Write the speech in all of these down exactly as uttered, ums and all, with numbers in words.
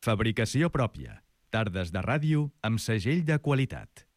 Fabricació pròpia. Tardes de ràdio amb segell de qualitat.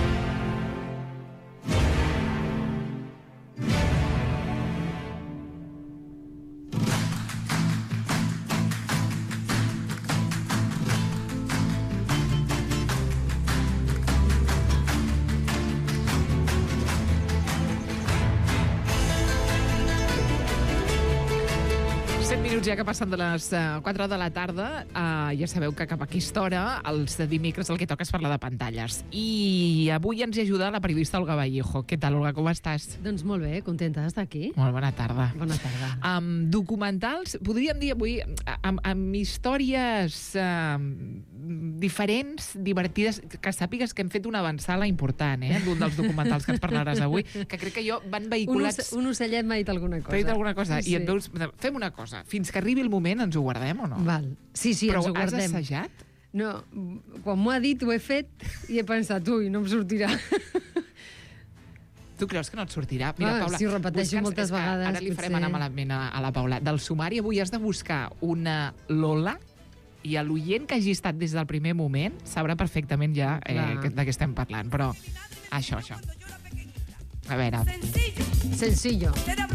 Ja que passen de les quatre de la tarda, uh, ja sabeu que cap a aquesta hora, els dimecres, el que toca és parlar de pantalles. I avui ens hi ajuda la periodista Olga Vallejo. Què tal, Olga, com estàs? Doncs molt bé, contenta d'estar aquí. Molt bona tarda. Bona tarda. Um, documentals, podríem dir avui, amb, amb històries uh, diferents, divertides, que sàpigues que hem fet una avançada important, eh, d'un dels documentals que ens parlaràs avui, que crec que jo van vehiculats... Un, un ocellet m'ha dit alguna cosa. T'ha dit alguna cosa, sí. I et veus... Fem una cosa, fins que arribi el moment ens ho guardem o no? Val. Sí, sí, però ens ho guardem. Però has assajat? No, quan m'ho ha dit ho he fet i he pensat, ui, no em sortirà. Tu creus que no et sortirà? Mira, ah, Paula, si ho repeteixo busca'ns, moltes vegades... Ara li farem potser... anar malament a, a la Paula. Del sumari avui has de buscar una Lola i a l'oient que hagi estat des del primer moment sabrà perfectament ja eh, de què estem parlant. Però això, això. A veure. Sencillo.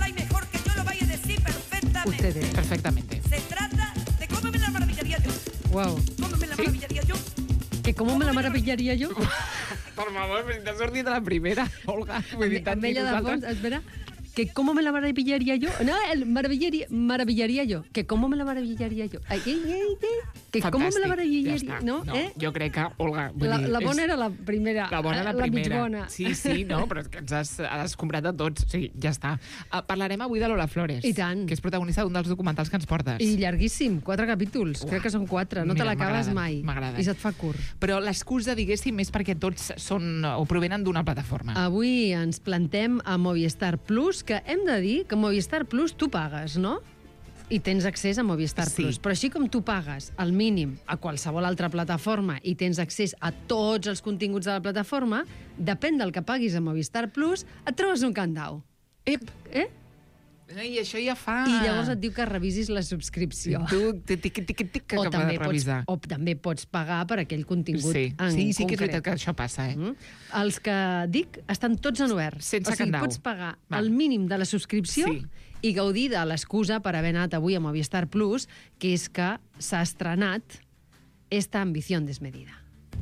Ustedes. Perfectamente. Se trata de cómo me la maravillaría yo. Wow. ¿Cómo me la maravillaría yo? ¿Que cómo me la maravillaría yo? Per favor, t'has sortit de la primera, Olga. Vull dir, tant amb ella de fons, espera. Que cómo me la maravillaría yo. No, el maravillaría, maravillaría yo. Que cómo me la maravillaría yo. Ay, ay, ay, ay. Que fantàstic, cómo me la maravillaría ja no, no, eh? Jo crec que, Olga, vull la, dir... la bona és... era la primera. La bona, la primera. La mitjona. Sí, sí, no, però és que ens has, has comprat de tots. Sí, ja està. Uh, parlarem avui de Lola Flores. I tant. Que és protagonista d'un dels documentals que ens portes. I llarguíssim, quatre capítols. Uah. Crec que són quatre. No Mira, te l'acabes mai. M'agrada. I se't fa curt. Però l'excusa, diguéssim, és perquè tots són o provenen d'una plataforma. Avui ens plantem a Movistar Plus, que hem de dir que Movistar Plus tu pagues, no? I tens accés a Movistar sí. Plus. Però així com tu pagues el mínim a qualsevol altra plataforma i tens accés a tots els continguts de la plataforma, depèn del que paguis a Movistar Plus, et trobes un candau. Ep! Eh? I això ja fa... I llavors et diu que revisis la subscripció. Tu, tic, tic, tic, tic, que o, acaba també de revisar. Pots, o també pots pagar per aquell contingut sí. en sí, sí concret. que és veritat que això passa, eh? Mm? Els que dic estan tots en obert. Sense o sigui, candau. pots pagar Va. el mínim de la subscripció sí. i gaudir de l'excusa per haver anat avui a Movistar Plus, que és que s'ha estrenat esta ambición desmedida.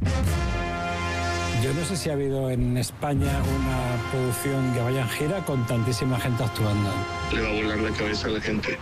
Yo no sé si ha habido en España una producción que vaya en gira con tantísima gente actuando. Le va a volar la cabeza a la gente.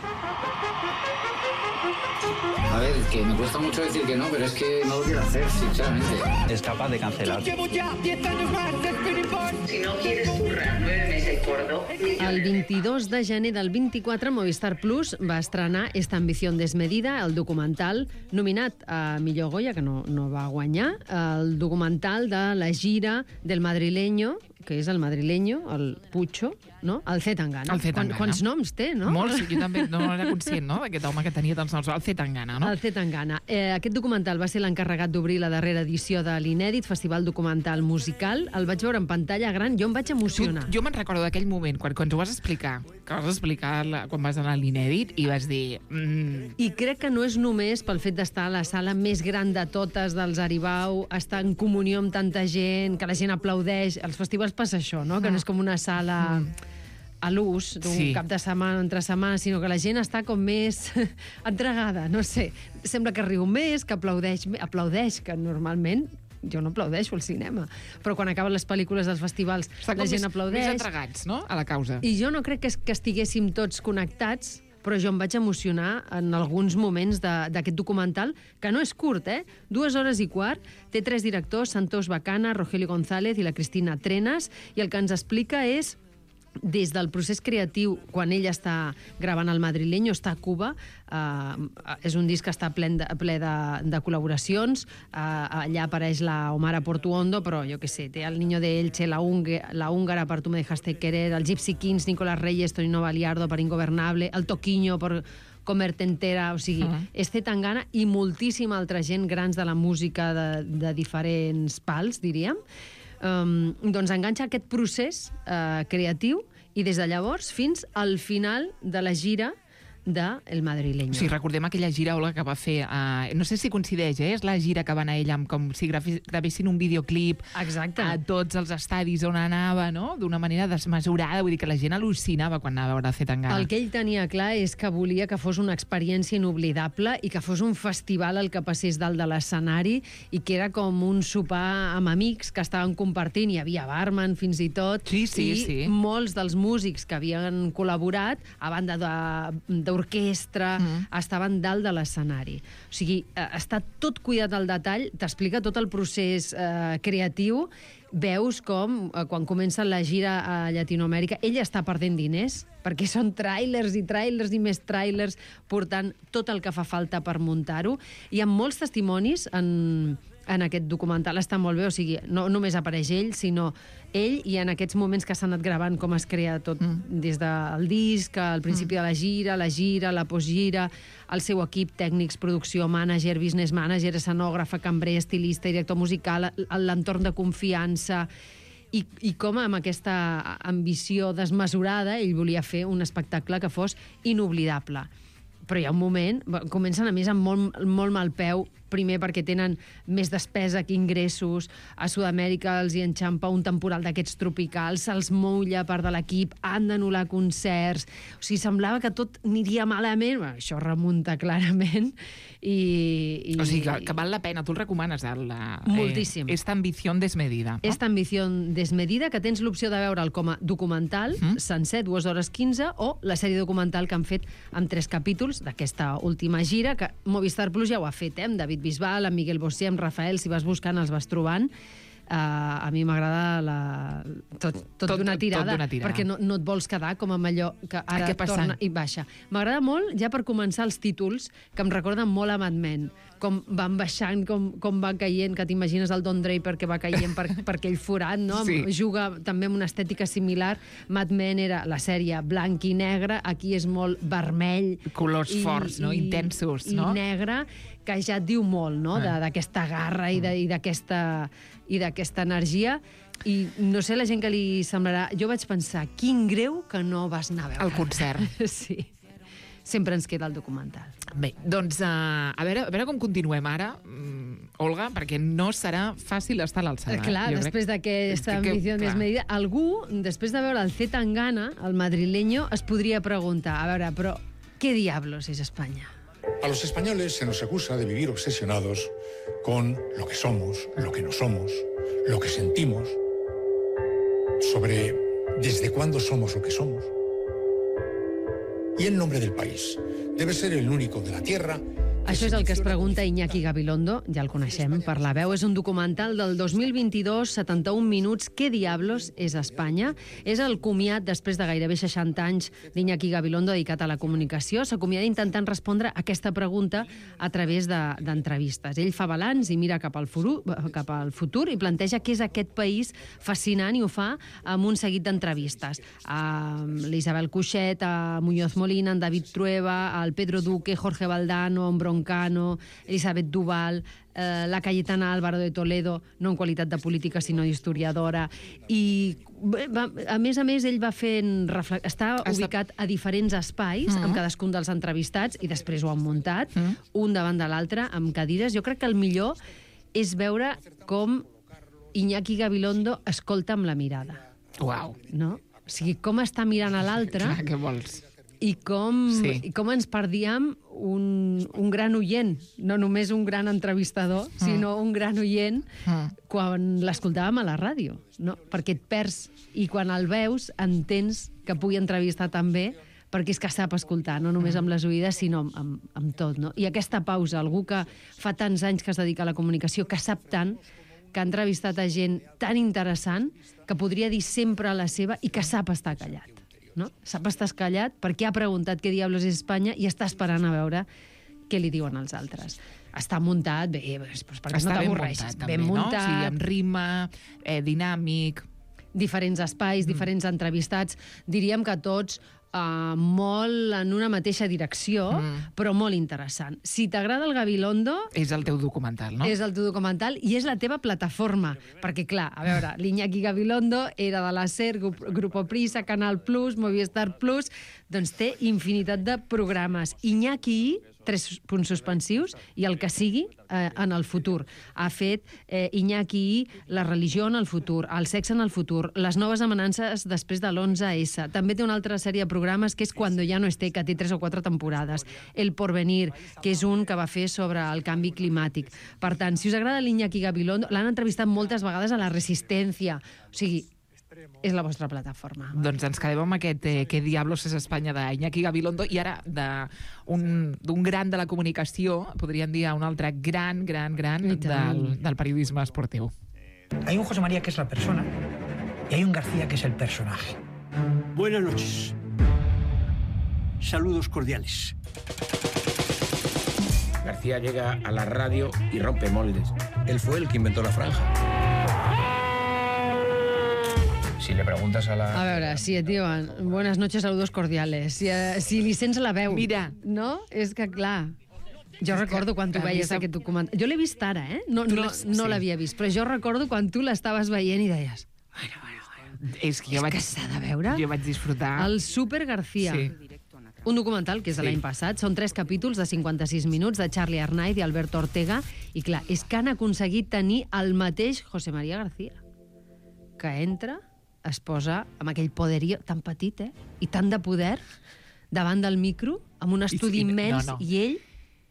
A ver, que me cuesta mucho decir que no, pero es que no lo quiero hacer, sinceramente. Es capaz de cancelar. Llevo ya diez años más de Spinning. Si no quieres currar nueve meses gordo... El vint-i-dos de gener del vint-i-quatre, Movistar Plus va estrenar Esta ambición desmedida, el documental nominat a Millor Goya, que no, no va guanyar, el documental de la gira del madrileño, que és el madrileño, el Pucho, no? El C. Tangana. El C. Tangana. Quan, quants noms té, no? Molts, jo també no era conscient, no?, d'aquest home que tenia tants noms. El C. Tangana, no? El C. Tangana. Eh, aquest documental va ser l'encarregat d'obrir la darrera edició de l'Inèdit, Festival Documental Musical. El vaig veure en pantalla gran, jo em vaig emocionar. Tu, jo me'n recordo d'aquell moment, quan, quan ho vas explicar, que vas explicar la, quan vas anar a l'Inèdit i vas dir... Mm. I crec que no és només pel fet d'estar a la sala més gran de totes dels Aribau, estar en comunió amb tanta gent, que la gent aplaudeix. Als festivals passa això, no? Que no és com una sala... Mm. a l'ús d'un sí. cap de setmana, entre setmana, sinó que la gent està com més entregada, no sé. Sembla que riu més, que aplaudeix, aplaudeix que normalment jo no aplaudeixo al cinema, però quan acaben les pel·lícules dels festivals està la gent més, aplaudeix. Més entregats, no?, a la causa. I jo no crec que, que estiguéssim tots connectats, però jo em vaig emocionar en alguns moments d'aquest documental, que no és curt, eh? Dues hores i quart, té tres directors, Santos Bacana, Rogelio González i la Cristina Trenas, i el que ens explica és des del procés creatiu, quan ell està gravant el madrileño, està a Cuba, eh, és un disc que està ple de, ple de, de col·laboracions, eh, allà apareix la Omara Portuondo, però jo què sé, té el Niño de Elche, la, Unge, la Húngara per Tu me dejaste querer, el Gypsy Kings, Nicolás Reyes, Tonino Baliardo per Ingobernable, el Toquinho per Comerte Entera, o sigui, uh-huh. és C. Tangana i moltíssima altra gent grans de la música de, de diferents pals, diríem. Um, doncs enganxa aquest procés uh, creatiu i des de llavors fins al final de la gira de El Madrileño. Sí, recordem aquella gira, Olga, que va fer... Uh, no sé si coincideix, eh? És la gira que va anar ella amb com si gravessin un videoclip Exacte. a tots els estadis on anava, no? D'una manera desmesurada, vull dir que la gent al·lucinava quan anava a veure Zetangana. El que ell tenia clar és que volia que fos una experiència inoblidable i que fos un festival el que passés dalt de l'escenari i que era com un sopar amb amics que estaven compartint, hi havia barman fins i tot, Sí, sí, i sí. molts dels músics que havien col·laborat, a banda d'orquestra, mm. estaven dalt de l'escenari. O sigui, està tot cuidat al detall, t'explica tot el procés eh, creatiu, veus com, eh, quan comença la gira a Llatinoamèrica, ell està perdent diners, perquè són tràilers i tràilers i més tràilers, portant tot el que fa falta per muntar-ho. Hi ha molts testimonis en, en aquest documental, està molt bé, o sigui, no només apareix ell, sinó ell, i en aquests moments que s'ha anat gravant com es crea tot, mm. des del disc, al principi mm. de la gira, la gira, la postgira, el seu equip, tècnics, producció, mànager, business manager, escenògrafa, cambrer, estilista, director musical, l'entorn de confiança, i, i com amb aquesta ambició desmesurada ell volia fer un espectacle que fos inoblidable. Però hi ha un moment, comencen a més amb molt, molt mal peu, primer perquè tenen més despesa que ingressos, a Sud-amèrica els hi enxampa un temporal d'aquests tropicals, se'ls moulla part de l'equip, han d'anul·lar concerts, o sigui, semblava que tot aniria malament, bueno, això remunta clarament, i... i... O sigui, que, que val la pena, tu el recomanes, el, la, moltíssim. Eh, esta ambición desmedida. No? Esta ambición desmedida, que tens l'opció de veure'l com a documental, mm. sencer, dues hores quinze, o la sèrie documental que han fet amb tres capítols d'aquesta última gira, que Movistar Plus ja ho ha fet, eh, amb David Bisbal, amb Miguel Bosé, amb Rafael, si vas buscant els vas trobant. Uh, a mi m'agrada la... tot, tot, tot d'una tirada, tot tirada, perquè no, no et vols quedar com amb allò que ara torna i baixa. M'agrada molt, ja per començar, els títols, que em recorden molt a Mad Men, com van baixant, com, com va caient, que t'imagines el Don Draper que va caient per, per aquell forat, no? Sí. Juga també amb una estètica similar. Mad Men era la sèrie blanc i negre, aquí és molt vermell. Colors i, forts, no? I, intensos, i no? I negre, que ja et diu molt, no? Eh. D'aquesta garra i d'aquesta i d'aquesta energia. I no sé, la gent que li semblarà... Jo vaig pensar, quin greu que no vas anar a veure. El concert. Sí. Sempre ens queda el documental. Bé, doncs uh, a, veure, a veure com continuem ara, um, Olga, perquè no serà fàcil estar a l'alçada. Clar, jo després crec... d'aquesta que, ambició clar. desmedida, algú, després de veure el Zetangana, el madrileño, es podria preguntar, a veure, però què diablos és Espanya? A los españoles se nos acusa de vivir obsesionados con lo que somos, lo que no somos, lo que sentimos, sobre desde cuándo somos lo que somos. Y en nombre del país, debe ser el único de la tierra... Això és el que es pregunta Iñaki Gabilondo, ja el coneixem per la veu. És un documental del dos mil vint-i-dos, setanta-un minuts. Què diablos és Espanya? És el comiat, després de gairebé seixanta anys, d'Iñaki Gabilondo dedicat a la comunicació. S'acomiada intentant respondre aquesta pregunta a través d'entrevistes. De, Ell fa balanç i mira cap al, furu, cap al futur i planteja què és aquest país fascinant, i ho fa amb un seguit d'entrevistes. A l'Isabel Cuixet, a Muñoz Molina, a David Trueba, al Pedro Duque, Jorge Valdano, a Broncano, Elisabet Duval, eh, la Cayetana Álvaro de Toledo, no en qualitat de política, sinó d'historiadora. I, va, a més a més, ell va fent... Refle... Està Està... ubicat a diferents espais, mm-hmm. amb cadascun dels entrevistats, i després ho han muntat, mm-hmm. un davant de l'altre, amb cadires. Jo crec que el millor és veure com Iñaki Gabilondo escolta amb la mirada. Uau. No? O sigui, com està mirant a l'altre... Clar, què vols? I com, sí. i com ens perdíem un, un gran oient, no només un gran entrevistador, mm. sinó un gran oient mm. quan l'escoltàvem a la ràdio, no? Perquè et perds, i quan el veus entens que pugui entrevistar també, perquè és que sap escoltar, no només amb les oïdes, sinó amb, amb, amb tot, no? I aquesta pausa, algú que fa tants anys que es dedica a la comunicació, que sap tant, que ha entrevistat a gent tan interessant, que podria dir sempre la seva i que sap estar callat. No? Sap estar callat perquè ha preguntat què diablos és Espanya i està esperant a veure què li diuen els altres. Està muntat, bé, doncs perquè està no t'avorreixes. Ben muntat, ben muntat, no? Sí, amb rima, eh, dinàmic... Diferents espais, mm. diferents entrevistats. Diríem que tots uh, molt en una mateixa direcció, mm. però molt interessant. Si t'agrada el Gabilondo... És el teu documental, no? És el teu documental i és la teva plataforma. Perquè, clar, a veure, l'Iñaki Gabilondo era de la SER, Grupo Prisa, Canal Plus, Movistar Plus... Doncs té infinitat de programes. Iñaki, tres punts suspensius, i el que sigui eh, en el futur. Ha fet eh, Iñaki, la religió en el futur, el sexe en el futur, les noves amenances després de l'onze esse. També té una altra sèrie de programes que és Cuando ya no esté, que té tres o quatre temporades. El Porvenir, que és un que va fer sobre el canvi climàtic. Per tant, si us agrada l'Iñaki Gabilondo, l'han entrevistat moltes vegades a La Resistència. O sigui, és la vostra plataforma. Doncs ens quedem amb aquest eh, Què diablos és Espanya d'Iñaki Gabilondo i ara d'un gran de la comunicació, podríem dir un altre gran, gran, gran del, del periodisme esportiu. Hay un José María que es la persona y hay un García que es el personaje. Buenas noches. Saludos cordiales. García llega a la radio y rompe moldes. Él fue el que inventó la franja. Si le preguntas a la... A veure, si et diuen buenas noches, saludos cordiales, si, si li sents la veu... Mira. No? És que, clar... Jo és recordo que, quan tu veies aquest documental... Jo l'he vist ara, eh? No, no, no sí. l'havia vist, però jo recordo quan tu l'estaves veient i deies... Bueno, bueno, bueno. És que, jo és vaig, que s'ha de veure. Jo vaig disfrutar... El Super García. Sí. Un documental que és de Sí. l'any passat. Són tres capítols de cinquanta-sis minuts de Charlie Arnaiz i Alberto Ortega. I clar, és que han aconseguit tenir el mateix José María García, que entra... es posa amb aquell poderío tan petit, eh? I tant de poder davant del micro, amb un estudi I, i, immens, no, no. i ell...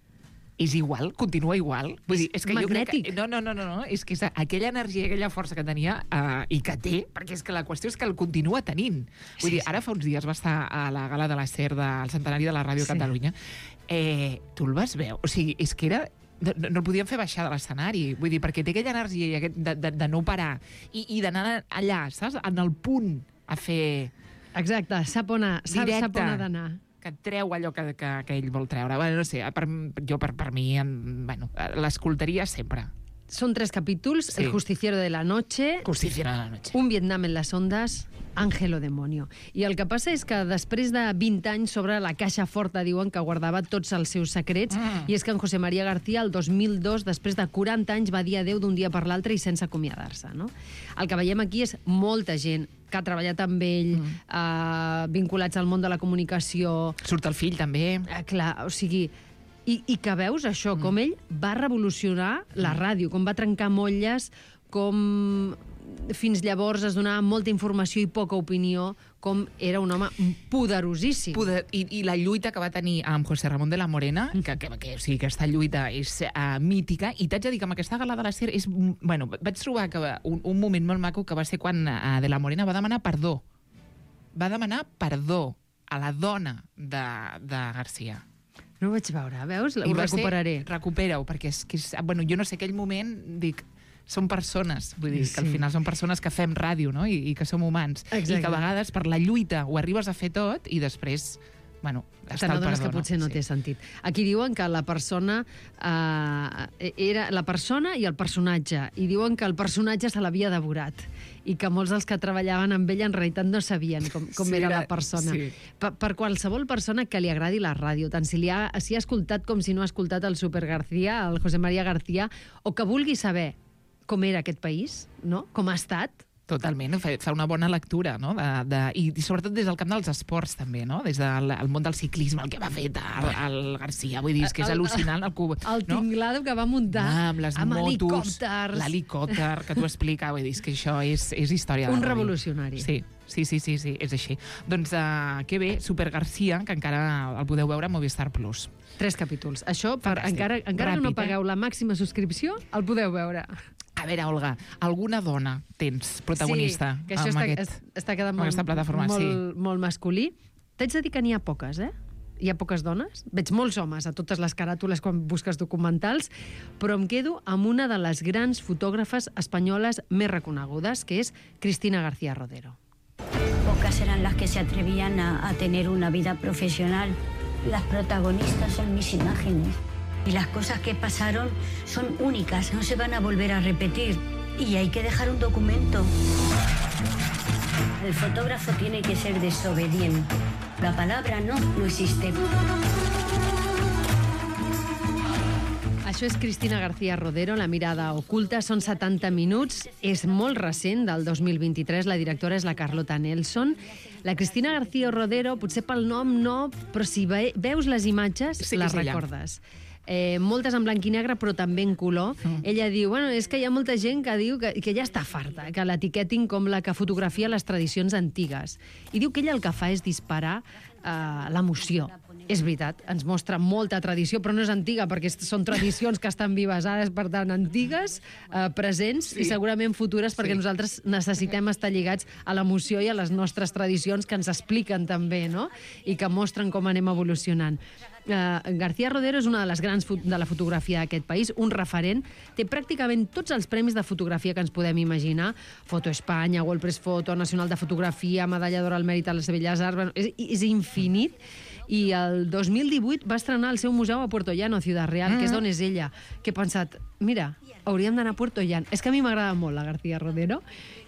És igual, continua igual. Vull dir, és que magnètic. Jo crec que, no, no, no, no, no, és que és aquella energia, aquella força que tenia uh, i que té, perquè és que la qüestió és que el continua tenint. Vull Sí, dir, ara fa uns dies va estar a la gala de la SER del centenari de la Ràdio Sí. Catalunya. Eh, tu el vas veure? O sigui, és que era... No, no el podíem fer baixar de l'escenari, vull dir, perquè té aquella energia i aquest de, de, de no parar i, i d'anar allà, saps? En el punt a fer... Exacte, sap on, ha- sap, Directe. sap on ha d'anar. Que et treu allò que, que, que ell vol treure. Bueno, no sé, per, jo per, per mi, en, bueno, l'escoltaria sempre. Són tres capítols, Sí. El justiciero de la noche, Justiciero de la noche. Un Vietnam en les ondes, Ángel o demonio. I el que passa és que després de vint anys sobre la caixa forta diuen que guardava tots els seus secrets, Mm. i és que en José María García el dos mil dos, després de quaranta anys, va dir adéu d'un dia per l'altre i sense acomiadar-se. No? El que veiem aquí és molta gent que ha treballat amb ell, mm. eh, vinculats al món de la comunicació... Surt el fill, també. Eh, clar, o sigui... I, I que veus això, mm. com ell va revolucionar la ràdio, com va trencar motlles, com fins llavors es donava molta informació i poca opinió, com era un home poderosíssim. Poder, i, I la lluita que va tenir amb José Ramón de la Morena, que, que, que o sigui, aquesta lluita és uh, mítica, i t'haig de dir que amb aquesta gala de la SER és, bueno, vaig trobar que un, un moment molt maco que va ser quan uh, de la Morena va demanar perdó. Va demanar perdó a la dona de, de García. No ho vaig veure, veus? Ho I va recuperaré. Ser, recupera-ho, perquè és, que és, bueno, jo no sé, aquell moment, dic, són persones, vull dir, sí. que al final són persones que fem ràdio, no?, I, i que som humans. Exacte. I que a vegades per la lluita ho arribes a fer tot i després, bueno, Te n'adones que potser no sí. té sentit. Aquí diuen que la persona eh, era la persona i el personatge, i diuen que el personatge se l'havia devorat i que molts dels que treballaven amb ell en realitat no sabien com, com Sí, era era- la persona. sí. Per, per qualsevol persona que li agradi la ràdio, tant si, li ha, si ha escoltat com si no ha escoltat el Super García, el José María García, o que vulgui saber com era aquest país, no? Com ha estat. Totalment, fa, fa una bona lectura, no? De, de, i, I sobretot des del camp dels esports, també, no? Des del el món del ciclisme, el que va fer el, el García, vull dir, és que és El- al·lucinant. El, cub, El no? tinglado que va muntar Ah, amb les amb motos, helicòpters. l'helicòpter, que t'ho explica, vull dir, és que això és, és història. Un de ràdio. revolucionari. Sí, sí, sí, sí, sí, és així. Doncs uh, que bé, Super García, que encara el podeu veure a Movistar Plus. Tres capítols. Això, per, Fantàstic. encara, encara que no Ràpid, eh? pagueu la màxima subscripció, el podeu veure. A veure, Olga, alguna dona tens protagonista Sí, que això amb, està, aquest, es- està quedant amb molt, aquesta plataforma? molt, Sí. molt masculí. T'haig de dir que n'hi ha poques, eh? Hi ha poques dones. Veig molts homes a totes les caràtules quan busques documentals, però em quedo amb una de les grans fotògrafes espanyoles més reconegudes, que és Cristina García Rodero. Pocas eran las que se atrevían a, a tener una vida profesional. Las protagonistas son mis imágenes. Y las cosas que pasaron son únicas, no se van a volver a repetir. Y hay que dejar un documento. El fotógrafo tiene que ser desobediente. La palabra no, no existe. Això és Cristina García Rodero, La mirada oculta. Són setanta minuts. És molt recent, del dos mil vint-i-tres. La directora és la Carlota Nelson. La Cristina García Rodero, potser pel nom no, però si ve, veus les imatges, Sí, les és ella. recordes. Eh, moltes en blanc i negre, però també en color. Mm. Ella diu, bueno, és que hi ha molta gent que diu que, que ja està farta, que l'etiquetin com la que fotografia les tradicions antigues. I diu que ella el que fa és disparar eh, l'emoció. És veritat, ens mostra molta tradició, però no és antiga, perquè són tradicions que estan vives ara, per tant, antigues, eh, presents sí. i segurament futures, perquè sí. nosaltres necessitem estar lligats a l'emoció i a les nostres tradicions que ens expliquen també, no? I que mostren com anem evolucionant. Uh, García Rodero és una de les grans de la fotografia d'aquest país, un referent, té pràcticament tots els premis de fotografia que ens podem imaginar, Foto Espanya, World Press Photo, Nacional de Fotografia, Medalla d'Or al Mèrit a les Belles Arts, bueno, és, és infinit, i el dos mil divuit va estrenar el seu museu a Puerto Llano, a Ciudad Real, mm. que és d'on és ella, que he pensat, mira, hauríem d'anar a Puerto Llano. És que a mi m'agrada molt la García Rodero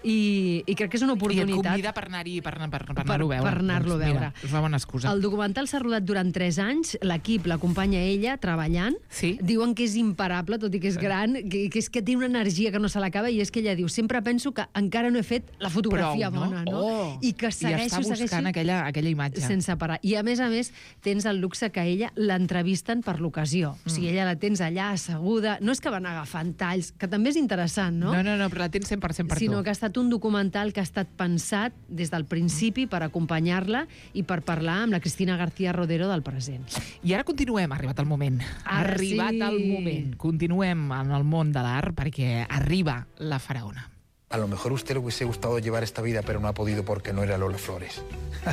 i, i crec que és una oportunitat. I et convida per anar-hi, per, per, per anar-ho a veure. Per anar-lo a veure. Mira, és una bona excusa. El documental s'ha rodat durant tres anys, l'equip l'acompanya ella treballant, sí? Diuen que és imparable, tot i que és gran, que, que és que té una energia que no se l'acaba, i és que ella diu, sempre penso que encara no he fet la fotografia Prou, no? bona, no? Oh, I que segueixo, I està buscant segueixo, aquella, aquella imatge. Sense parar. I a més a més, tens el luxe que ella l'entrevisten per l'ocasió. Mm. O sigui, ella la tens allà asseguda, no és que van agafant talls, que també és interessant, no? No, no, no, però la tens cent per cent per tu. Sinó que ha estat un documental que ha estat pensat des del principi per acompanyar-la i per parlar amb la Cristina García Rodero del present. I ara continuem, ha arribat el moment. Ha Ara arribat sí. el moment. Continuem en el món de l'art perquè arriba la faraona. A lo mejor a usted le hubiese gustado llevar esta vida, pero no ha podido porque no era Lola Flores.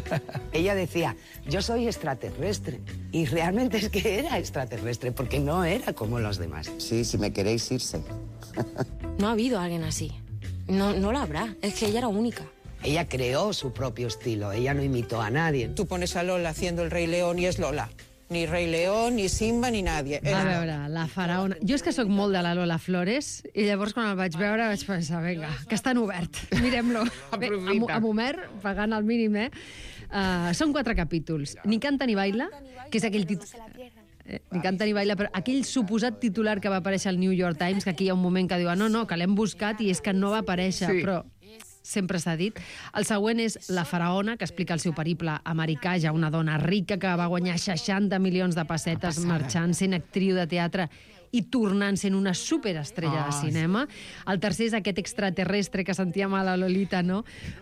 Ella decía, yo soy extraterrestre. Y realmente es que era extraterrestre, porque no era como los demás. Sí, si me queréis irse. No ha habido alguien así. No, no lo habrá. Es que ella era única. Ella creó su propio estilo. Ella no imitó a nadie. Tú pones a Lola haciendo el Rey León y es Lola. Ni Rey León, ni Simba, ni nadie. A veure, la faraona... Jo és que sóc molt de la Lola Flores i llavors quan el vaig veure vaig pensar, vinga, que estan obert, mirem-lo. Bé, amb, amb Homer, pagant el mínim, eh? Uh, són quatre capítols. Ni canta ni baila, que és aquell títol... Eh, ni canta ni baila, però aquell suposat titular que va aparèixer al New York Times, que aquí hi ha un moment que diu, ah, no, no, que l'hem buscat i és que no va aparèixer, sí. Però sempre s'ha dit. El següent és La faraona, que explica el seu periple americà, ja una dona rica que va guanyar seixanta milions de pessetes marxant, sent actriu de teatre i tornant sent una superestrella oh, de cinema. El tercer és aquest extraterrestre que sentíem a la Lolita, no?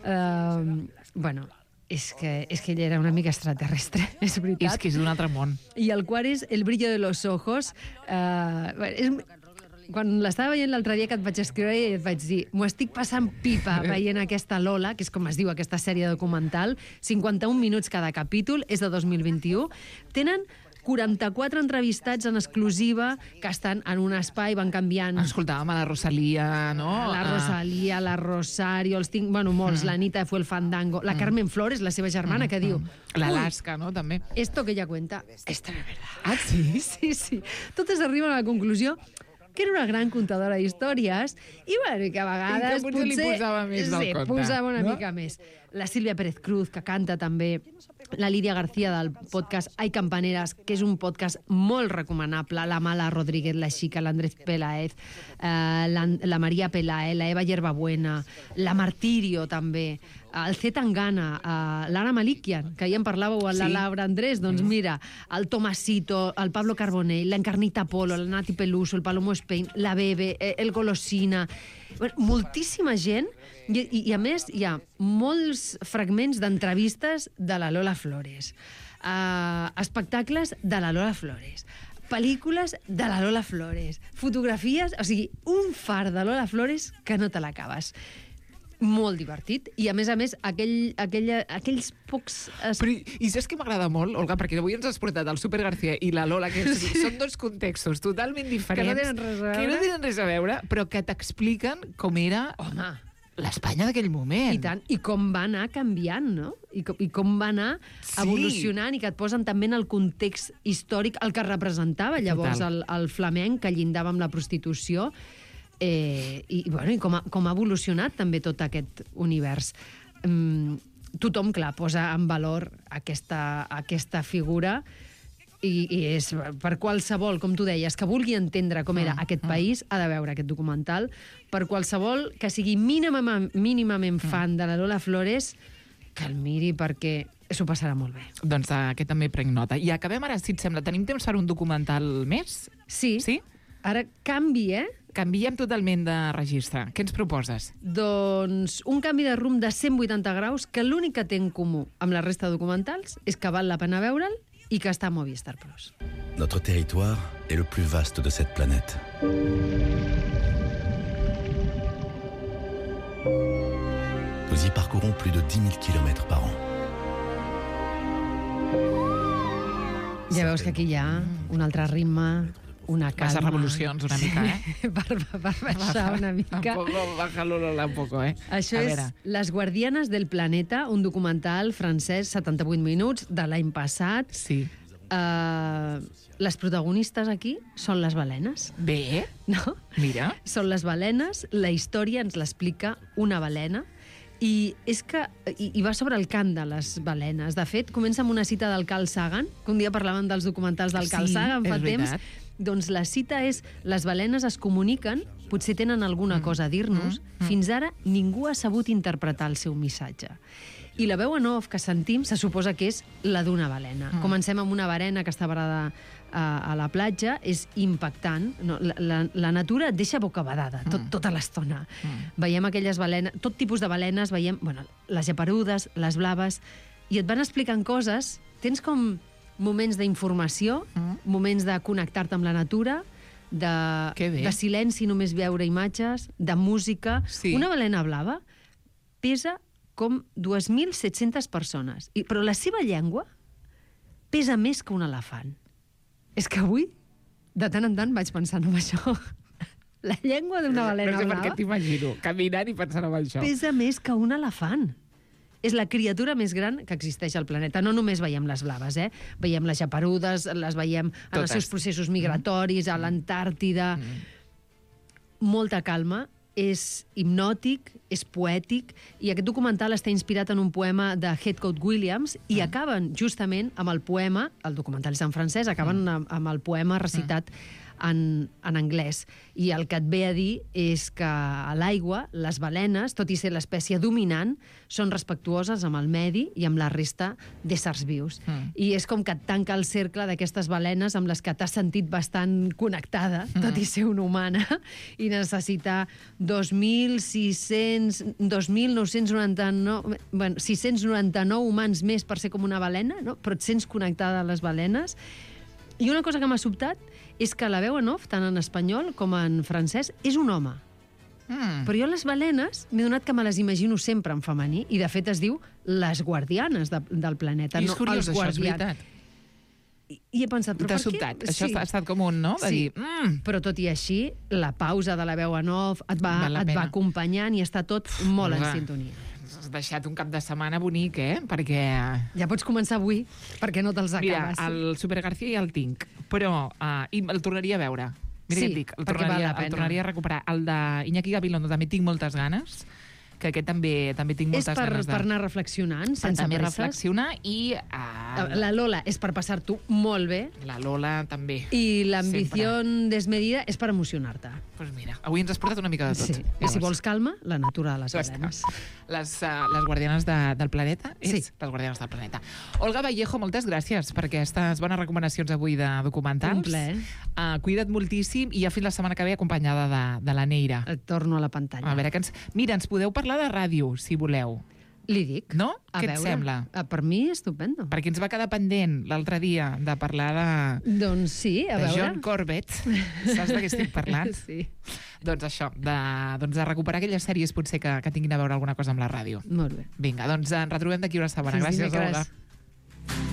Uh, bueno... És que, és que ella era una mica extraterrestre, és veritat. És que és d'un altre món. I el quart és El brillo de los ojos. Uh, és, quan l'estava veient l'altre dia que et vaig escriure i et vaig dir, m'ho estic passant pipa veient aquesta Lola, que és com es diu aquesta sèrie documental, cinquanta-un minuts cada capítol, és de dos mil vint-i-u. Tenen quaranta-quatre entrevistats en exclusiva que estan en un espai, van canviant... Escoltàvem a la Rosalia, no? La Rosalia, la Rosario, els tinc... Bueno, molts, mm. l'Anita fue el Fandango, la Carmen Flores, la seva germana, mm. que diu... L'Alaska, no?, també. Esto que ella cuenta, esto no es verdad. Ah, sí? Sí, sí. Totes arriben a la conclusió que era una gran contadora d'històries i, bueno, que a vegades... I que potser, potser li posava més del sí, compte. posava una no? mica més. La Sílvia Pérez Cruz, que canta també, la Lídia García del podcast Hay Campaneras, que és un podcast molt recomanable, la Mala Rodríguez, la Xica, l'Andrés Peláez, eh, la, la Maria Pelae, la Eva Yerbabuena, la Martirio també, el C. Tangana, eh, l'Anna Malikian, que ja en parlàveu, sí. La Laura Andrés, doncs mm. mira, el Tomasito, el Pablo Carbonell, l'Encarnita Polo, la Nati Peluso, el Palomo Spain, la Bebe, el Golosina... Bueno, moltíssima gent, i, i, i a més hi ha molts fragments d'entrevistes de la Lola Flores, uh, espectacles de la Lola Flores, pel·lícules de la Lola Flores, fotografies, o sigui, un far de Lola Flores que no te l'acabes. Molt divertit, i a més a més aquell, aquella, aquells pocs... Es... Però, i saps que m'agrada molt, Olga? Perquè avui ens has portat el Super García i la Lola, que sí. són dos contextos totalment diferents, que no tenen res a veure, que no tenen res a veure però que t'expliquen com era Home. l'Espanya d'aquell moment. I tant, i com va anar canviant, no? I com, i com va anar sí. evolucionant, i que et posen també en el context històric el que representava llavors el, el flamenc, que llindava amb la prostitució. Eh, i, bueno, i com ha, com ha evolucionat també tot aquest univers. mm, tothom, clar, posa en valor aquesta, aquesta figura i, i és per qualsevol, com tu deies, que vulgui entendre com era Mm, aquest mm. país, ha de veure aquest documental. Per qualsevol que sigui mínimament, mínimament fan de la Lola Flores, que el miri perquè s'ho passarà molt bé. Doncs aquest també prenc nota. I acabem ara, si et sembla. Tenim temps per un documental més? Sí. Sí? Ara canvi, eh? Canviem totalment de registre. Què ens proposes? Doncs un canvi de rumb de cent vuitanta graus que l'únic que té en comú amb la resta de documentals és que val la pena veure'l i que està a Movistar Plus. Notre territoire est le plus vaste de cette planète. Nous y parcourons plus de dix mille kilomètres par an. Ja veus que aquí hi ha un altre ritme, una calma... Vas a revolucions una mica, eh? Sí, per, per baixar una mica. Un poco, bájalo un poco, eh? Això A és veure. Les Guardianes del Planeta, un documental francès, setanta-vuit minuts, de l'any passat. Sí. Uh, les protagonistes aquí són les balenes. Bé, no? Mira. Són les balenes, la història ens l'explica una balena, i és que i, i va sobre el cant de les balenes. De fet, comença amb una cita del Carl Sagan, que un dia parlaven dels documentals del Carl Sí, Sagan fa és temps. veritat. Doncs la cita és: les balenes es comuniquen, potser tenen alguna cosa a dir-nos, fins ara ningú ha sabut interpretar el seu missatge. I la veu en off que sentim se suposa que és la d'una balena. Mm. Comencem amb una balena que està varada a, a la platja, és impactant. No, la, la, la natura et deixa bocabadada tot, Mm. tota l'estona. Mm. Veiem aquelles balenes, tot tipus de balenes, veiem bueno, les geperudes, les blaves, i et van explicant coses. Tens com moments d'informació, Mm. moments de connectar-te amb la natura, de, Que bé. de silenci, només veure imatges, de música. Sí. Una balena blava pesa com dos mil set-centes persones, I, però la seva llengua pesa més que un elefant. És que avui, de tant en tant, vaig pensant en això. La llengua d'una balena No sé per blava què t'imagino, caminant i pensant en això. pesa més que un elefant. És la criatura més gran que existeix al planeta. No només veiem les blaves, eh? Veiem les geperudes, les veiem en Totes. els seus processos migratoris, a l'Antàrtida. Molta calma, és hipnòtic, és poètic, i aquest documental està inspirat en un poema de Heathcote Williams, i acaben justament amb el poema, el documental és en francès, acaben amb, amb el poema recitat en, en anglès. I el que et ve a dir és que a l'aigua les balenes, tot i ser l'espècie dominant, són respectuoses amb el medi i amb la resta d'éssers vius. Mm. I és com que et tanca el cercle d'aquestes balenes amb les que t'has sentit bastant connectada, Mm. tot i ser una humana, i necessitar dos mil sis-cents, dos mil nou-cents noranta-nou, bueno, sis-cents noranta-nou humans més per ser com una balena, no? Però et sents connectada a les balenes. I una cosa que m'ha sobtat és que la veu en off, tant en espanyol com en francès, és un home. Mm. Però jo les balenes m'he donat que me les imagino sempre en femení, i de fet es diu les guardianes de, del planeta, I és no curiós, els això, és guardians. veritat. I, I he pensat, però T'ha per què? sobtat. Això ha estat com un, no? De sí. dir, mm. Però tot i així, la pausa de la veu en off et va, Val la et va pena. acompanyant i està tot molt en Olga, sintonia. Has deixat un cap de setmana bonic, eh? Perquè... Ja pots començar avui, perquè no te'ls Mira, acabes. el Super García ja el tinc, però uh, i el tornaria a veure. Mira Sí, què et dic, el perquè val tornaria, la pena. el tornaria a recuperar. El d'Iñaki Gabilondo també tinc moltes ganes, que aquest també també tinc És moltes per, ganes de... per anar reflexionant, per sense també presses. reflexionar i... Uh, La Lola és per passar-t'ho molt bé, la Lola també. i l'ambició desmedida és per emocionar-te. Pues mira, avui ens has portat una mica de tot. Sí. I si vols calma, la natura de les Ja està. balenes. Les, uh, les guardianes de, del planeta? És Sí. les guardianes del planeta. Olga Vallejo, moltes gràcies per aquestes bones recomanacions avui de documentals. Un plaer. Uh, cuida't moltíssim i ja fins la setmana que ve acompanyada de, de la Neira. Et torno a la pantalla. A veure, que ens... Mira, ens podeu parlar de ràdio, si voleu. Li dic. No? A Què et veure. sembla? Ah, per mi, estupendo. Perquè ens va quedar pendent l'altre dia de parlar de... Doncs sí, a de veure. John Corbett. Saps de què estic parlant? Sí. Doncs això, de, doncs de recuperar aquelles sèries potser que, que tinguin a veure alguna cosa amb la ràdio. Molt bé. Vinga, doncs ens retrobem d'aquí una setmana. Fins Gràcies, dimecres. Olga.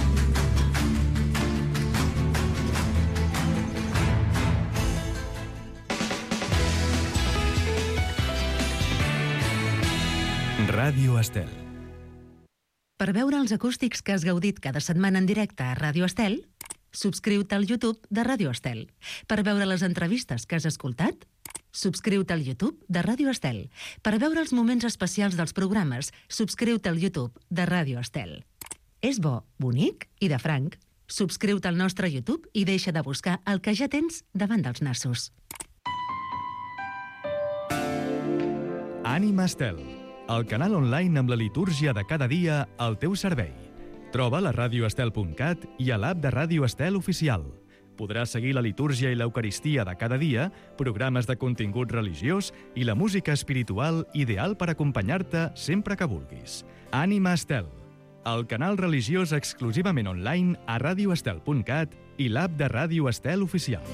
Ràdio Estel. Per veure els acústics que has gaudit cada setmana en directe a Ràdio Estel, subscriu-te al YouTube de Ràdio Estel. Per veure les entrevistes que has escoltat, Subscriu-te al YouTube de Ràdio Estel. Per veure els moments especials dels programes, subscriu-te al YouTube de Ràdio Estel. És bo, bonic i de franc. Subscriu-te al nostre YouTube i deixa de buscar el que ja tens davant dels nassos. Ànima Estel, el canal online amb la litúrgia de cada dia al teu servei. Troba la ràdio estel punt cat i a l'app de Ràdio Estel Oficial. Podràs seguir la litúrgia i l'eucaristia de cada dia, programes de contingut religiós i la música espiritual ideal per acompanyar-te sempre que vulguis. Ànima Estel, el canal religiós exclusivament online a ràdio estel punt cat i l'app de Ràdio Estel Oficial.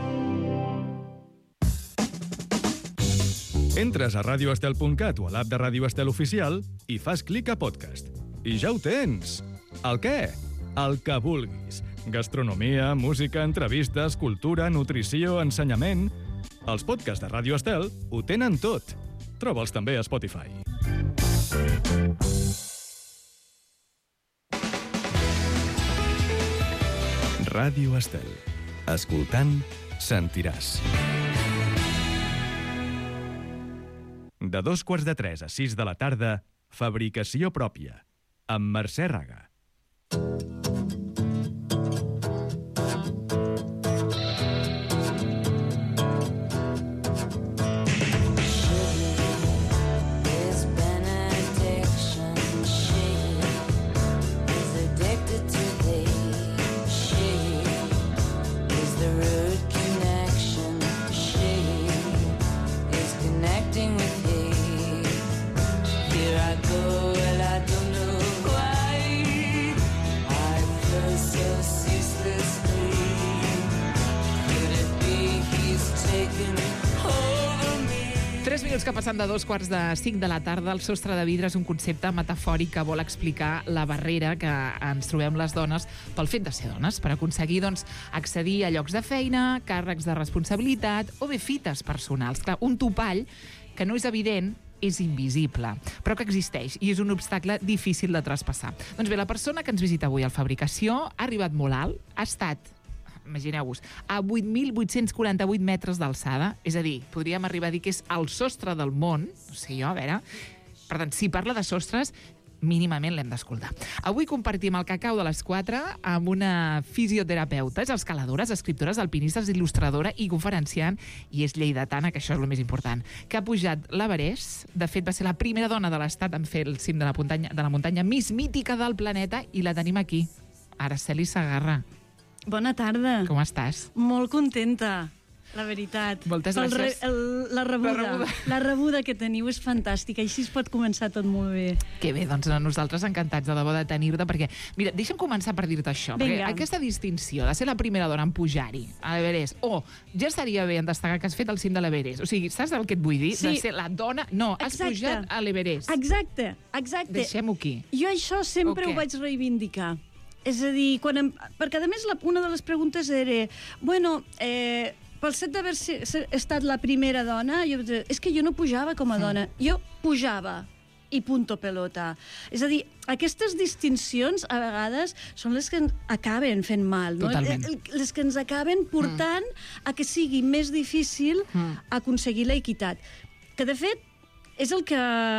Entres a ràdio estel punt cat o a l'app de Ràdio Estel Oficial i fas clic a podcast. I ja ho tens! El què? El que vulguis. Gastronomia, música, entrevistes, cultura, nutrició, ensenyament... Els podcasts de Ràdio Estel ho tenen tot. Troba'ls també a Spotify. Ràdio Estel. Escoltant, sentiràs. De dos quarts de tres a sis de la tarda, Fabricació pròpia, amb Mercè Raga. Tres minuts que passen de dos quarts de cinc de la tarda. El sostre de vidre és un concepte metafòric que vol explicar la barrera que ens trobem les dones pel fet de ser dones, per aconseguir doncs, accedir a llocs de feina, càrrecs de responsabilitat o bé fites personals. Clar, un topall que no és evident, és invisible, però que existeix i és un obstacle difícil de traspassar. Doncs bé, la persona que ens visita avui al Fabricació ha arribat molt alt, ha estat, imagineu-vos, a vuit mil vuit-cents quaranta-vuit metres d'alçada, és a dir, podríem arribar a dir que és el sostre del món, no sé jo, a veure, per tant, si parla de sostres, mínimament l'hem d'escoltar. Avui compartim el cacau de les quatre amb una fisioterapeuta, és escaladora, és escriptora, és alpinista, és il·lustradora i conferenciant, i és lleidatana, que això és el més important, que ha pujat l'Everest. De fet, va ser la primera dona de l'estat en fer el cim de la muntanya, de la muntanya més mítica del planeta, i la tenim aquí, Araceli Segarra. Bona tarda. Com estàs? Molt contenta, la veritat. Moltes el gràcies. Re, el, la, rebuda, la rebuda. La rebuda que teniu és fantàstica, així es pot començar tot molt bé. Que bé, doncs nosaltres encantats de debò de tenir-te, perquè, mira, deixa'm començar per dir-te això, Vinga. perquè aquesta distinció de ser la primera dona en pujar-hi a l'Everest, o ja estaria bé en destacar que has fet el cim de l'Everest, o sigui, saps el que et vull dir? Sí. De ser la dona... No, has Exacte. pujat a l'Everest. Exacte, exacte. Deixem-ho aquí. Jo això sempre O què? ho vaig reivindicar. És a dir, quan em... perquè a més la, una de les preguntes era, bueno, eh, pel fet d'haver estat la primera dona, jo, és que jo no pujava com a dona, jo pujava i punto pelota. És a dir, aquestes distincions a vegades són les que ens acaben fent mal, no? Totalment. Les que ens acaben portant mm. a que sigui més difícil mm. aconseguir l'equitat. Que de fet és el que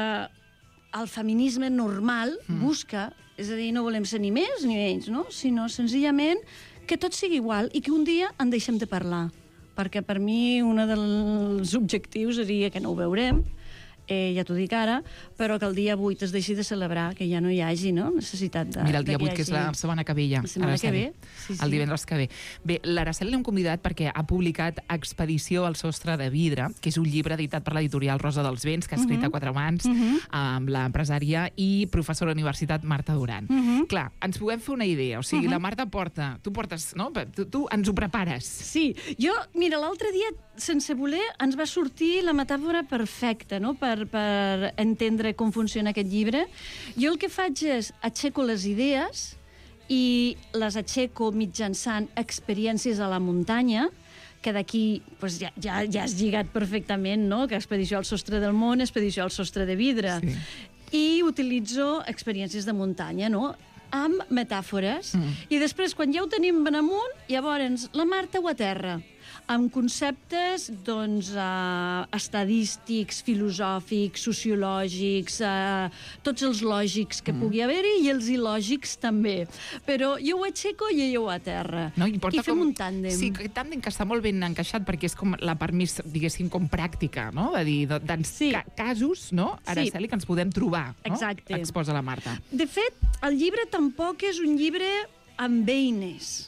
el feminisme normal mm. busca. És a dir, no volem ser ni més ni menys, no? Sinó senzillament que tot sigui igual i que un dia en deixem de parlar. Perquè per mi un dels objectius seria que no ho veurem, eh, ja t'ho dic ara, però que el dia vuit es deixi de celebrar, que ja no hi hagi, no?, necessitat de... Mira, el dia vuit, que és la setmana que ve ja. La setmana que ve, sí, sí. El divendres que ve. Bé, l'Araceli l'hem convidat perquè ha publicat Expedició al sostre de vidre, que és un llibre editat per l'editorial Rosa dels Vents, que ha escrit uh-huh. a quatre mans, uh-huh. amb l'empresària i professora de la universitat Marta Duran. Uh-huh. Clar, ens puguem fer una idea, o sigui, uh-huh. la Marta porta, tu portes, no?, tu, tu ens ho prepares. Sí, jo, mira, l'altre dia, sense voler, ens va sortir la metàfora perfecta, no?, per, per entendre com funciona aquest llibre. Jo el que faig és aixeco les idees i les aixeco mitjançant experiències a la muntanya, que d'aquí pues, ja, ja, ja has lligat perfectament, no?, que expedició al sostre del món, expedició al sostre de vidre. Sí. I utilitzo experiències de muntanya, no?, amb metàfores. Mm. I després, quan ja ho tenim ben amunt, llavors la Marta ho aterra. amb conceptes doncs, uh, estadístics, filosòfics, sociològics, uh, tots els lògics que mm. pugui haver-hi i els il·lògics també. Però jo ho aixeco i ella ho aterra. No, i, I fem com... un tàndem. Sí, un tàndem que està molt ben encaixat perquè és com la part més, diguéssim, com pràctica, no? De dir, dels sí. ca casos, no, Araceli, sí. que ens podem trobar, no? Exacte. Exposa la Marta. De fet, el llibre tampoc és un llibre amb eines.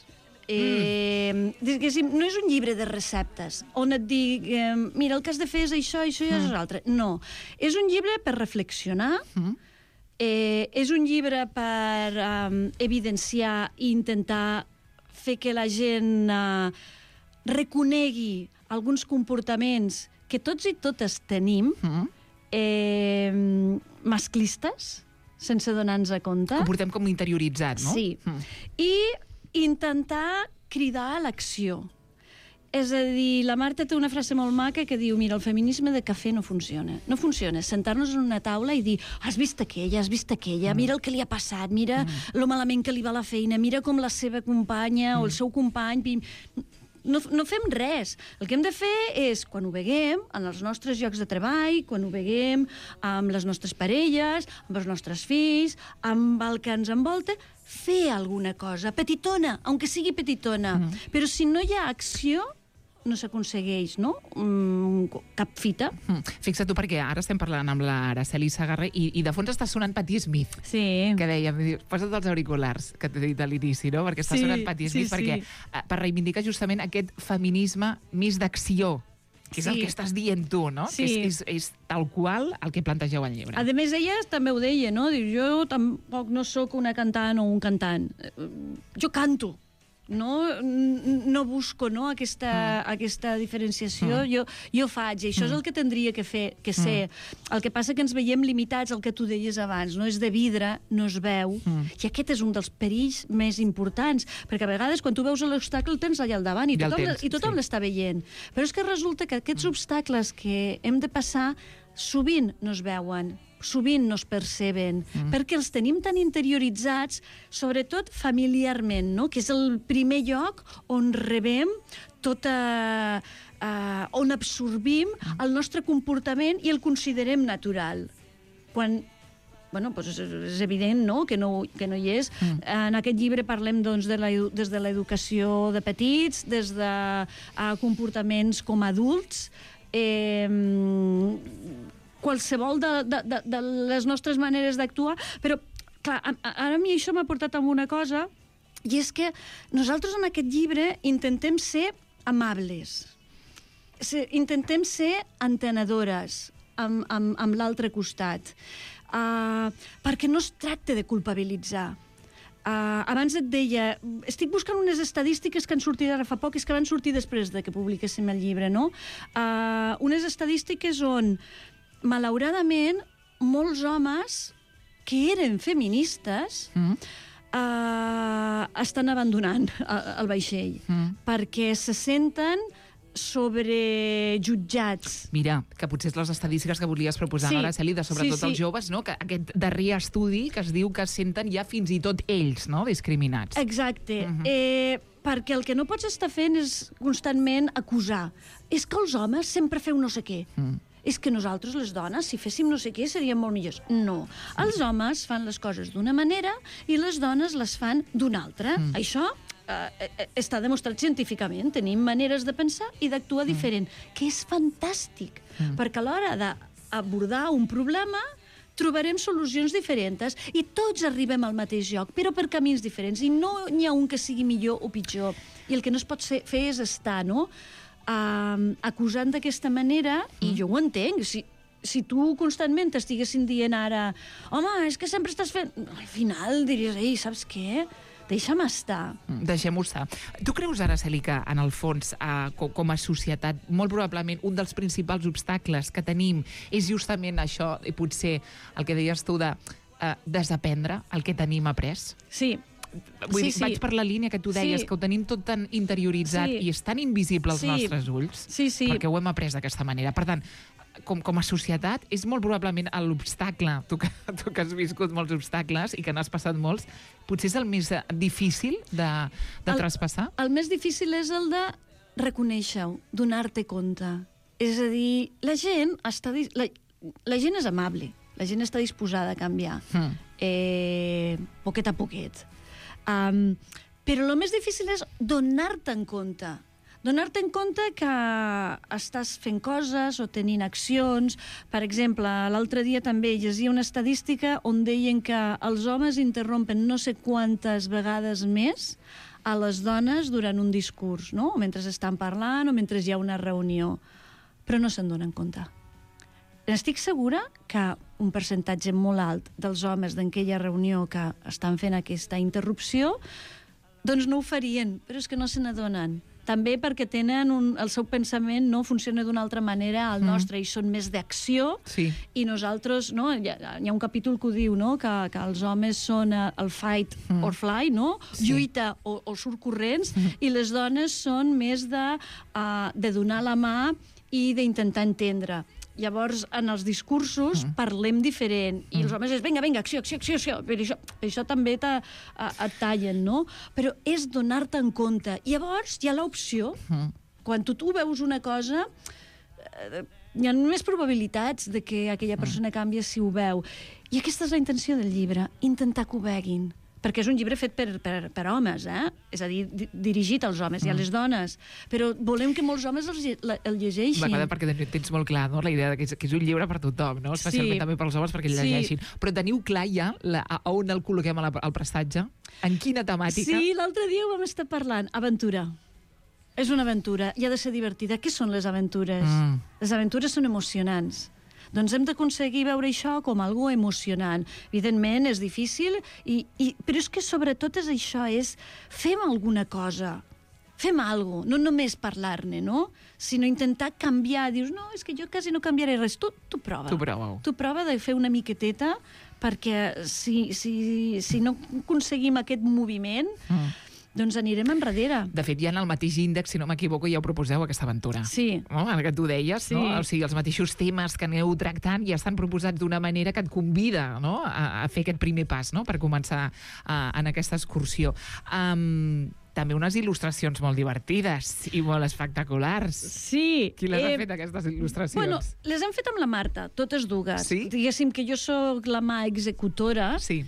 Eh, mm. No és un llibre de receptes on et dic, eh, mira, el que has de fer és això, això i mm. això altre. No. És un llibre per reflexionar, mm. eh, és un llibre per um, evidenciar i intentar fer que la gent uh, reconegui alguns comportaments que tots i totes tenim, mm. eh, masclistes, sense donar-nos a compte. Que portem com interioritzat, no? Sí. Mm. I intentar cridar a l'acció. És a dir, la Marta té una frase molt maca que diu, mira, el feminisme de cafè no funciona. No funciona. Sentar-nos en una taula i dir, has vist aquella, has vist aquella, mm. mira el que li ha passat, mira mm. lo malament que li va la feina, mira com la seva companya mm. o el seu company... No, no fem res. El que hem de fer és, quan ho veiem, en els nostres llocs de treball, quan ho veiem amb les nostres parelles, amb els nostres fills, amb el que ens envolta, fer alguna cosa, petitona, aunque sigui petitona. Mm. Però si no hi ha acció, no s'aconsegueix, no? Mm, cap fita. Mm. Fixa't tu, perquè ara estem parlant amb la Araceli Segarra i, i de fons està sonant Patti Smith. Sí. Que dèiem, posa't els auriculars, que t'he dit a l'inici, no? Perquè està sí, sonant Patti Smith, sí, perquè sí. per reivindicar justament aquest feminisme més d'acció, que és sí. el que estàs dient tu, no? Sí. Que és, és, és tal qual el que plantegeu al llibre. A més, ella també ho deia, no? Diu, jo tampoc no sóc una cantant o un cantant. Jo canto. No, no busco no, aquesta, mm. aquesta diferenciació, mm. jo, jo faig, i això mm. és el que tindria que fer, que ser. Mm. El que passa que ens veiem limitats, el que tu deies abans, no és de vidre, no es veu, mm. i aquest és un dels perills més importants, perquè a vegades quan tu veus l'obstacle el tens allà al davant i tothom, tens, i tothom sí. l'està veient. Però és que resulta que aquests mm. obstacles que hem de passar sovint no es veuen, sovint no es perceben, mm. perquè els tenim tan interioritzats, sobretot familiarment, no? Que és el primer lloc on rebem tota... Uh, on absorbim mm. el nostre comportament i el considerem natural. Quan... Bueno, doncs és, és evident, no?, que no, que no hi és. Mm. En aquest llibre parlem doncs, de la, des de l'educació de petits, des de uh, comportaments com a adults, eh, qualsevol de, de, de, de les nostres maneres d'actuar, però, clar, ara a mi això m'ha portat a una cosa, i és que nosaltres en aquest llibre intentem ser amables, intentem ser entenedores amb, amb, amb l'altre costat, uh, perquè no es tracta de culpabilitzar. Uh, abans et deia, estic buscant unes estadístiques que han sortit ara fa poc, és que van sortir després de que publiquéssim el llibre, no? Uh, unes estadístiques on malauradament, molts homes que eren feministes mm. uh, estan abandonant el vaixell mm. perquè se senten sobrejutjats. Mira, que potser és les estadístiques que volies proposar, sí. Araceli, de sobretot sí, sí. els joves, no? Que aquest darrer estudi que es diu que es senten ja fins i tot ells, no?, discriminats. Exacte. Uh-huh. eh, perquè el que no pots estar fent és constantment acusar. És que els homes sempre feu no sé què. Mm. És que nosaltres, les dones, si féssim no sé què, seríem molt millors. No. Els homes fan les coses d'una manera i les dones les fan d'una altra. Mm. Això eh, està demostrat científicament. Tenim maneres de pensar i d'actuar mm. diferent, que és fantàstic, mm. perquè a l'hora d'abordar un problema trobarem solucions diferents i tots arribem al mateix lloc, però per camins diferents, i no n'hi ha un que sigui millor o pitjor. I el que no es pot fer és estar, no?, Uh, acusant d'aquesta manera, mm. i jo ho entenc, si, si tu constantment t'estiguessin dient ara, home, és que sempre estàs fent... Al final diries, ei, saps què? Deixa'm estar. Mm, deixem-ho estar. Tu creus, Araceli, que en el fons, uh, com, com a societat, molt probablement un dels principals obstacles que tenim és justament això, i potser el que deies tu de uh, desaprendre el que tenim après? Sí. Vull sí, dir, sí. Vaig per la línia que tu deies, sí. que ho tenim tot tan interioritzat sí. i és tan invisible als sí. nostres ulls, sí, sí. perquè ho hem après d'aquesta manera. Per tant, com, com a societat, és molt probablement l'obstacle, tu que, tu que has viscut molts obstacles i que n'has passat molts, potser és el més difícil de, de el, traspassar? El més difícil és el de reconèixer-ho, donar-te compte. És a dir, la gent està... La, la gent és amable, la gent està disposada a canviar, mm. eh, poquet a poquet. Um, però el més difícil és donar-te en compte. Donar-te en compte que estàs fent coses o tenint accions. Per exemple, l'altre dia també llegia una estadística on deien que els homes interrompen no sé quantes vegades més a les dones durant un discurs, no? O mentre estan parlant o mentre hi ha una reunió. Però no se'n donen compte. Estic segura que un percentatge molt alt dels homes d'aquella reunió que estan fent aquesta interrupció doncs no ho farien, però és que no se n'adonen. També perquè tenen un, el seu pensament no funciona d'una altra manera al nostre, mm. i són més d'acció, sí. i nosaltres, no, hi ha, hi ha un capítol que ho diu, no, que, que els homes són el fight mm. or fly, no? Sí. Lluita o, o surt corrents, mm. i les dones són més de, uh, de donar la mà i d'intentar entendre. Llavors, en els discursos mm. parlem diferent, i mm. els homes és, vinga, vinga, acció, acció, acció, acció. Per això, per això també et tallen, no? Però és donar-te en compte. Llavors, hi ha l'opció, mm. quan tu, tu veus una cosa, eh, hi ha més probabilitats de que aquella persona canvia si ho veu. I aquesta és la intenció del llibre, intentar que ho veguin. Perquè és un llibre fet per, per, per homes, eh? És a dir, di dirigit als homes mm. i a les dones. Però volem que molts homes el, el llegeixin. M'agrada perquè tens molt clar, no?, la idea de que és, que és un llibre per tothom, no? Especialment sí. també pels homes perquè el llegeixin. Sí. Però teniu clar ja la, a on el col·loquem al prestatge? En quina temàtica? Sí, l'altre dia ho vam estar parlant. Aventura. És una aventura i ha de ser divertida. Què són les aventures? Mm. Les aventures són emocionants. Doncs hem d'aconseguir veure això com algo emocionant. Evidentment, és difícil, i, i, però és que sobretot és això, és fem alguna cosa, fem alguna cosa, no només parlar-ne, no? Sinó intentar canviar. Dius, no, és que jo quasi no canviaré res. Tu, tu prova. Tu prova. Tu prova de fer una miqueteta, perquè si, si, si no aconseguim aquest moviment... Mm. Doncs anirem enrere. De fet, ja en el mateix índex, si no m'equivoco, ja ho proposeu, aquesta aventura. Sí. No? El que tu deies, sí. no? O sigui, els mateixos temes que aneu tractant ja estan proposats d'una manera que et convida, no?, a, a fer aquest primer pas, no?, per començar a, en aquesta excursió. Um, també unes il·lustracions molt divertides i molt espectaculars. Sí. Qui les eh, ha fet, aquestes il·lustracions? Bueno, les hem fet amb la Marta, totes dues. Sí? Diguéssim que jo sóc la mà executora. Sí.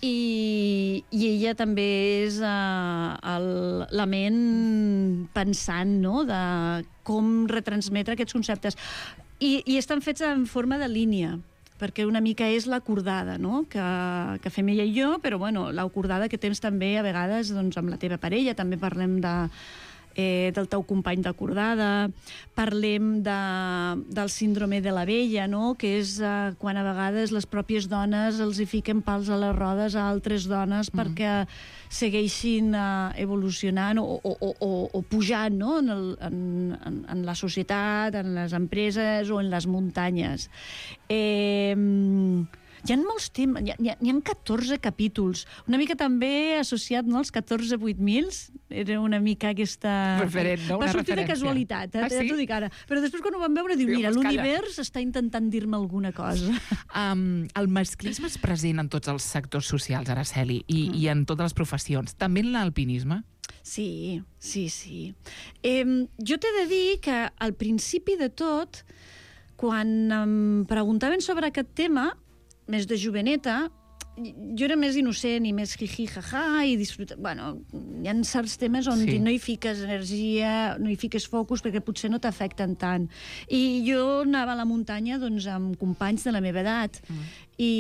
I, i ella també és uh, el, la ment pensant, no?, de com retransmetre aquests conceptes. I, i estan fets en forma de línia, perquè una mica és l'acordada, no?, que, que fem ella i jo, però bueno, l'acordada que tens també a vegades doncs, amb la teva parella, també parlem de... Eh, del teu company d'acordada, parlem de, del síndrome de la vella, no?, que és eh, quan a vegades les pròpies dones els hi fiquen pals a les rodes a altres dones mm. perquè segueixin eh, evolucionant o, o, o, o pujant, no?, en, el, en, en, en la societat, en les empreses o en les muntanyes. Eh... Hi ha molts temes, hi ha, hi ha catorze capítols, una mica també associat, no?, als catorze vuit mil, era una mica aquesta... Referent, no? Una va sortir referència. De casualitat, eh? Ah, sí? Ja t'ho dic ara. Però després quan ho vam veure, diu, mira, l'univers està intentant dir-me alguna cosa. Um, el masclisme és present en tots els sectors socials, Araceli, i, mm. i en totes les professions. També en l'alpinisme? Sí, sí, sí. Eh, jo t'he de dir que al principi de tot, quan em preguntaven sobre aquest tema, més de joveneta, jo era més innocent i més jiji, jaja, i disfrutar... Bueno, hi ha certs temes on sí. no hi fiques energia, no hi fiques focus, perquè potser no t'afecten tant. I jo anava a la muntanya doncs, amb companys de la meva edat. Mm. I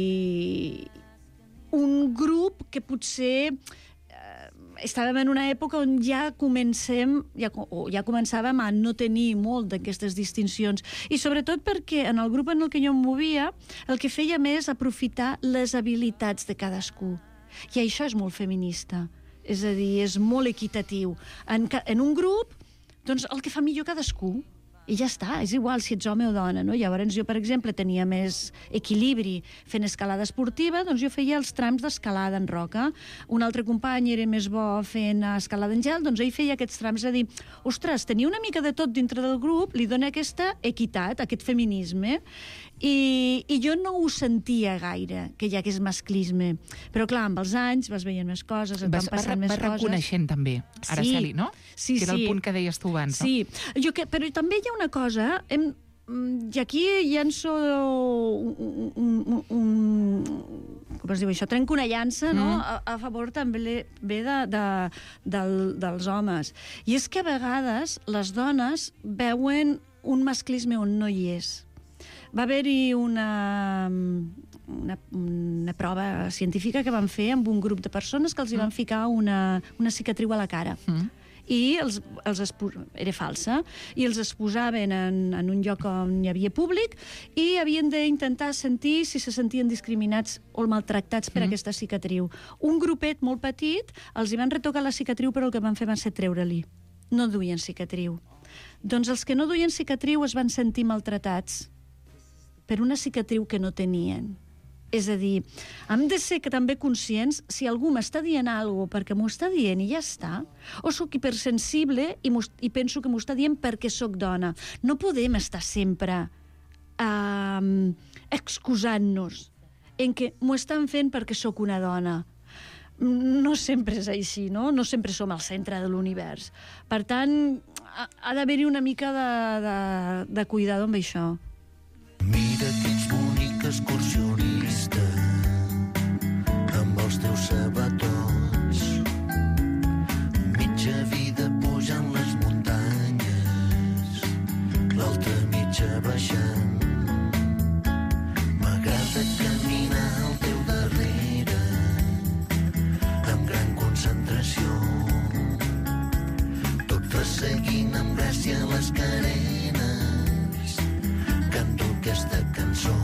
un grup que potser... estàvem en una època on ja comencem, ja, o ja començàvem a no tenir molt d'aquestes distincions. I sobretot perquè en el grup en el que jo em movia, el que feia més aprofitar les habilitats de cadascú. I això és molt feminista. És a dir, és molt equitatiu. En, en un grup, doncs el que fa millor cadascú. I ja està, és igual si ets home o dona, no? Llavors jo, per exemple, tenia més equilibri fent escalada esportiva, doncs jo feia els trams d'escalada en roca. Un altre company era més bo fent escalada en gel, doncs ell feia aquests trams, a dir, ostres, tenia una mica de tot dintre del grup, li dona aquesta equitat, aquest feminisme, i, i jo no ho sentia gaire, que hi hagués masclisme. Però clar, amb els anys vas veient més coses, et van passant més coses. Vas reconeixent també, Araceli, no? Sí, que era sí. el punt que deies tu abans, no? Sí, jo que, però també hi ha una cosa, hem, i aquí llanço un, un, un, un com es diu això, trenco una llança, no? Mm. A, a favor també ve de, de, del, dels homes. I és que a vegades les dones veuen un masclisme on no hi és. Va haver-hi una, una, una prova científica que van fer amb un grup de persones que els hi van ficar una, una cicatriu a la cara. Mm. I els, els era falsa, i els exposaven en, en un lloc on hi havia públic i havien d'intentar sentir si se sentien discriminats o maltractats per mm. aquesta cicatriu. Un grupet molt petit els hi van retocar la cicatriu, però el que van fer van ser treure-li. No duien cicatriu. Doncs els que no duien cicatriu es van sentir maltratats per una cicatriu que no tenien. És a dir, hem de ser que també conscients si algú m'està dient alguna cosa perquè m'ho està dient i ja està, o sóc hipersensible i, i penso que m'ho està dient perquè sóc dona. No podem estar sempre uh, excusant-nos en que m'ho estan fent perquè sóc una dona. No sempre és així, no? No sempre som al centre de l'univers. Per tant, ha, ha d'haver-hi una mica de, de, de cuidado amb això. Mira que ets bonica excursionista amb els teus sabatons, mitja vida pujant les muntanyes, l'altra mitja baixant. M'agrada caminar al teu darrere amb gran concentració, tot resseguint amb gràcia les carenes, canto aquesta cançó.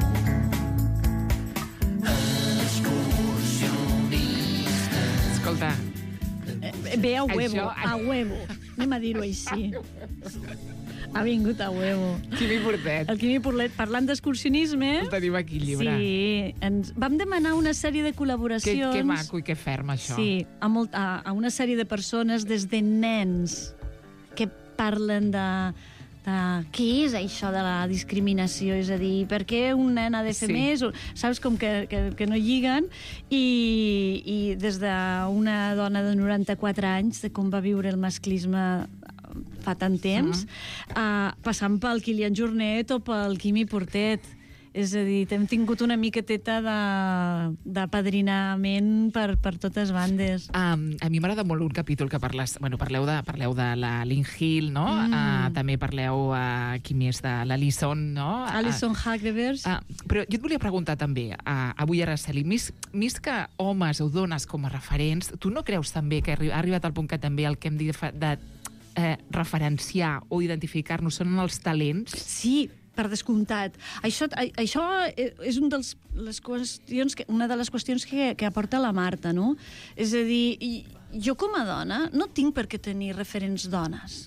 Excursionista. Escolta. Ve a huevo, Això... a huevo. Anem a dir-ho així. Ha vingut a huevo. Quimi Portet. El Quimi Portet, parlant d'excursionisme... El tenim aquí, el llibre. Sí, ens vam demanar una sèrie de col·laboracions... Que, que maco i que ferm, això. Sí, a, molt, a, a una sèrie de persones, des de nens, que parlen de... de què és això de la discriminació? És a dir, per què un nen ha de fer sí. més? Saps, com que, que, que no lliguen. I, i des d'una dona de noranta-quatre anys, de com va viure el masclisme fa tant temps, uh-huh. uh, passant pel Kilian Jornet o pel Quimi Portet. És a dir, hem tingut una miqueteta d'apadrinament per, per totes bandes. Um, a mi m'agrada molt un capítol que parles, bueno, parleu de, parleu de la Lynn Hill, no? Mm. Uh, també parleu, uh, qui més, de l'Alison, no? Alison uh, Hagevers. Uh, però jo et volia preguntar també, uh, avui, Araceli, més, més que homes o dones com a referents, tu no creus també que ha arribat al punt que també el que hem dit de, de eh, referenciar o identificar-nos són els talents? Sí, per descomptat. Això, això és un dels, les qüestions que, una de les qüestions que, que aporta la Marta, no? És a dir, jo com a dona no tinc per què tenir referents dones.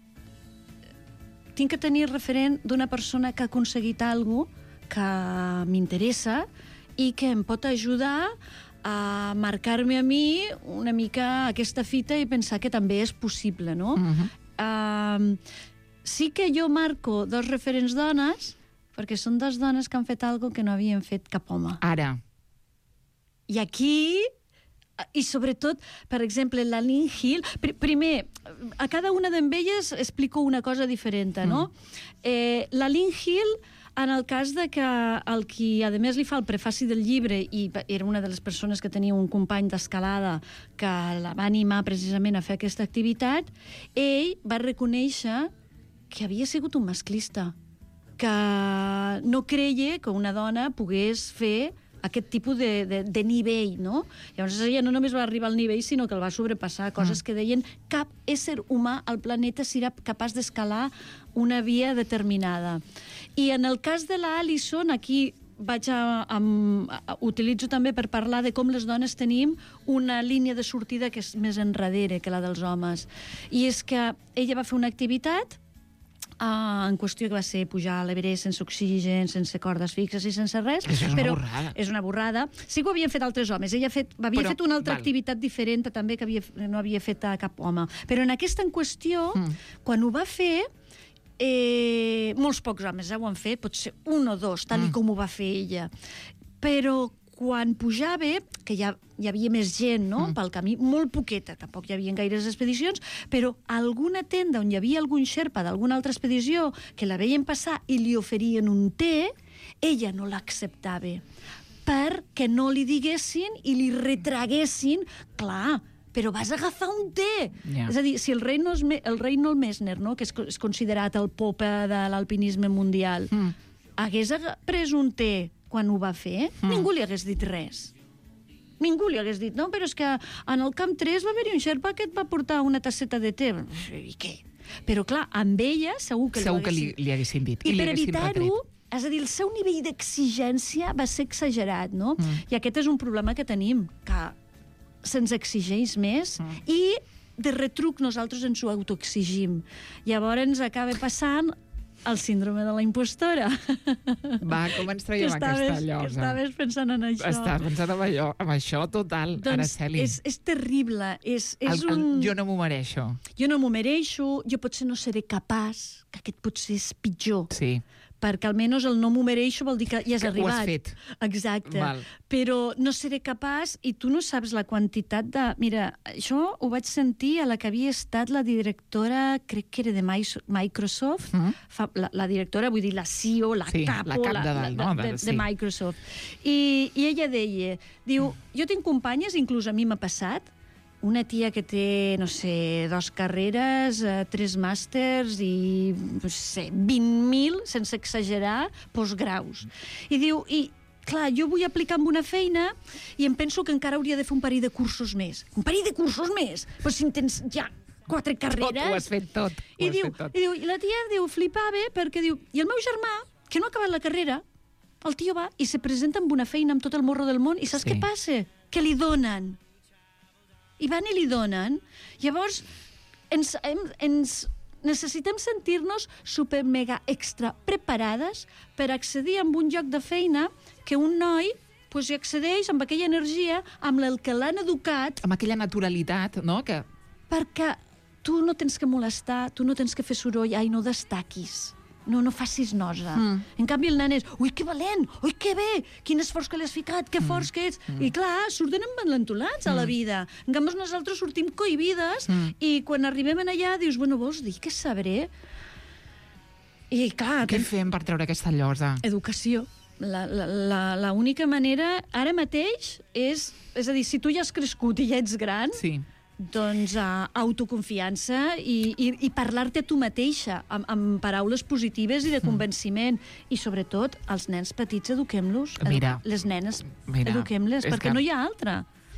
Tinc que tenir referent d'una persona que ha aconseguit alguna cosa que m'interessa i que em pot ajudar a marcar-me a mi una mica aquesta fita i pensar que també és possible, no? Uh-huh. Uh, Sí que jo marco dos referents dones, perquè són dos dones que han fet alguna que no havien fet cap home. Ara. I aquí, i sobretot, per exemple, la Lynn Hill... Pr primer, a cada una d'elles explico una cosa diferent, no? Mm. Eh, la Lynn Hill, en el cas de que el qui, a més, li fa el prefaci del llibre, i era una de les persones que tenia un company d'escalada que la va animar precisament a fer aquesta activitat, ell va reconèixer que havia sigut un masclista, que no creia que una dona pogués fer aquest tipus de, de, de nivell, no? Llavors ella no només va arribar al nivell, sinó que el va sobrepassar, coses que deien cap ésser humà al planeta serà capaç d'escalar una via determinada. I en el cas de la Alison, aquí vaig a, a, a, utilitzo també per parlar de com les dones tenim una línia de sortida que és més enrere que la dels homes. I és que ella va fer una activitat uh, en qüestió que va ser pujar a l'Everest sense oxigen, sense cordes fixes i sense res. Això és una però borrada. És una borrada. Sí que ho havien fet altres homes. Ella fet, havia Però, fet una altra val. activitat diferent també que havia, no havia fet a cap home. Però en aquesta en qüestió, mm. quan ho va fer, eh, molts pocs homes eh, ho han fet, potser un o dos, tal mm. com ho va fer ella. Però quan pujava, que ja hi havia més gent no? mm. pel camí, molt poqueta, tampoc hi havia gaires expedicions, però alguna tenda on hi havia algun xerpa d'alguna altra expedició que la veien passar i li oferien un té, ella no l'acceptava, perquè no li diguessin i li retraguessin, clar, però vas agafar un té. Yeah. És a dir, si el Reinhold, el Reinhold Messner, no? que és, és considerat el popa de l'alpinisme mundial, mm. hagués pres un té quan ho va fer, mm. ningú li hagués dit res. Ningú li hagués dit, no, però és que en el camp tres va haver-hi un xerpa que et va portar una tasseta de té. I què? Però clar, amb ella segur que, segur que li, li haguessin dit. I, I per li evitar-ho, és a dir, el seu nivell d'exigència va ser exagerat, no? Mm. I aquest és un problema que tenim, que se'ns exigeix més mm. i de retruc nosaltres ens ho autoexigim. Llavors ens acaba passant el síndrome de la impostora. Va, com ens traiem aquesta llosa? Que estaves pensant en això. Estava pensant en, allò, en això total, doncs Araceli. És, és terrible. És, és el, el, un... Jo no m'ho mereixo. Jo no m'ho mereixo, jo potser no seré capaç, que aquest potser és pitjor. Sí. Perquè almenys el no m'ho mereixo vol dir que ja has que arribat. Ho has fet. Exacte. Val. Però no seré capaç i tu no saps la quantitat de... Mira, això ho vaig sentir a la que havia estat la directora, crec que era de Microsoft, mm -hmm. fa, la, la directora, vull dir, la C E O, la sí, capo, la cap la, de, dalt, no? de, de, sí. de Microsoft. I, I ella deia, diu, jo tinc companyes, inclús a mi m'ha passat, una tia que té, no sé, dos carreres, eh, tres màsters i, no sé, vint mil, sense exagerar, postgraus. I diu, i clar, jo vull aplicar en una feina i em penso que encara hauria de fer un parell de cursos més. Un parell de cursos més? Però si en tens ja quatre carreres... Tot, ho has fet tot. I, has diu, fet tot. I, diu, I la tia diu, flipava perquè diu, i el meu germà, que no ha acabat la carrera, el tio va i se presenta amb una feina amb tot el morro del món i saps sí. què passa? Que li donen. I van i li donen. Llavors, ens, ens necessitem sentir-nos super mega extra preparades per accedir a un lloc de feina que un noi pues, hi accedeix amb aquella energia amb el que l'han educat. Amb aquella naturalitat, no? Que... Perquè tu no tens que molestar, tu no tens que fer soroll, ai, no destaquis. No, no facis nosa. Mm. En canvi, el nen és, ui, que valent, ui, que bé, quin esforç que l'has ficat, que mm. forts que ets. Mm. I clar, surten envalentolats mm. a la vida. En canvi, nosaltres sortim cohibides mm. i quan arribem allà dius, bueno, vols dir que sabré? I clar... Què ten... fem per treure aquesta llosa? Educació. La, la, la, la única manera, ara mateix, és... És a dir, si tu ja has crescut i ja ets gran... Sí. Doncs uh, autoconfiança i, i, i parlar-te a tu mateixa amb, amb paraules positives i de convenciment. Mm. I sobretot, els nens petits eduquem-los. Mira. Les nenes Mira, eduquem-les, perquè que... no hi ha altra.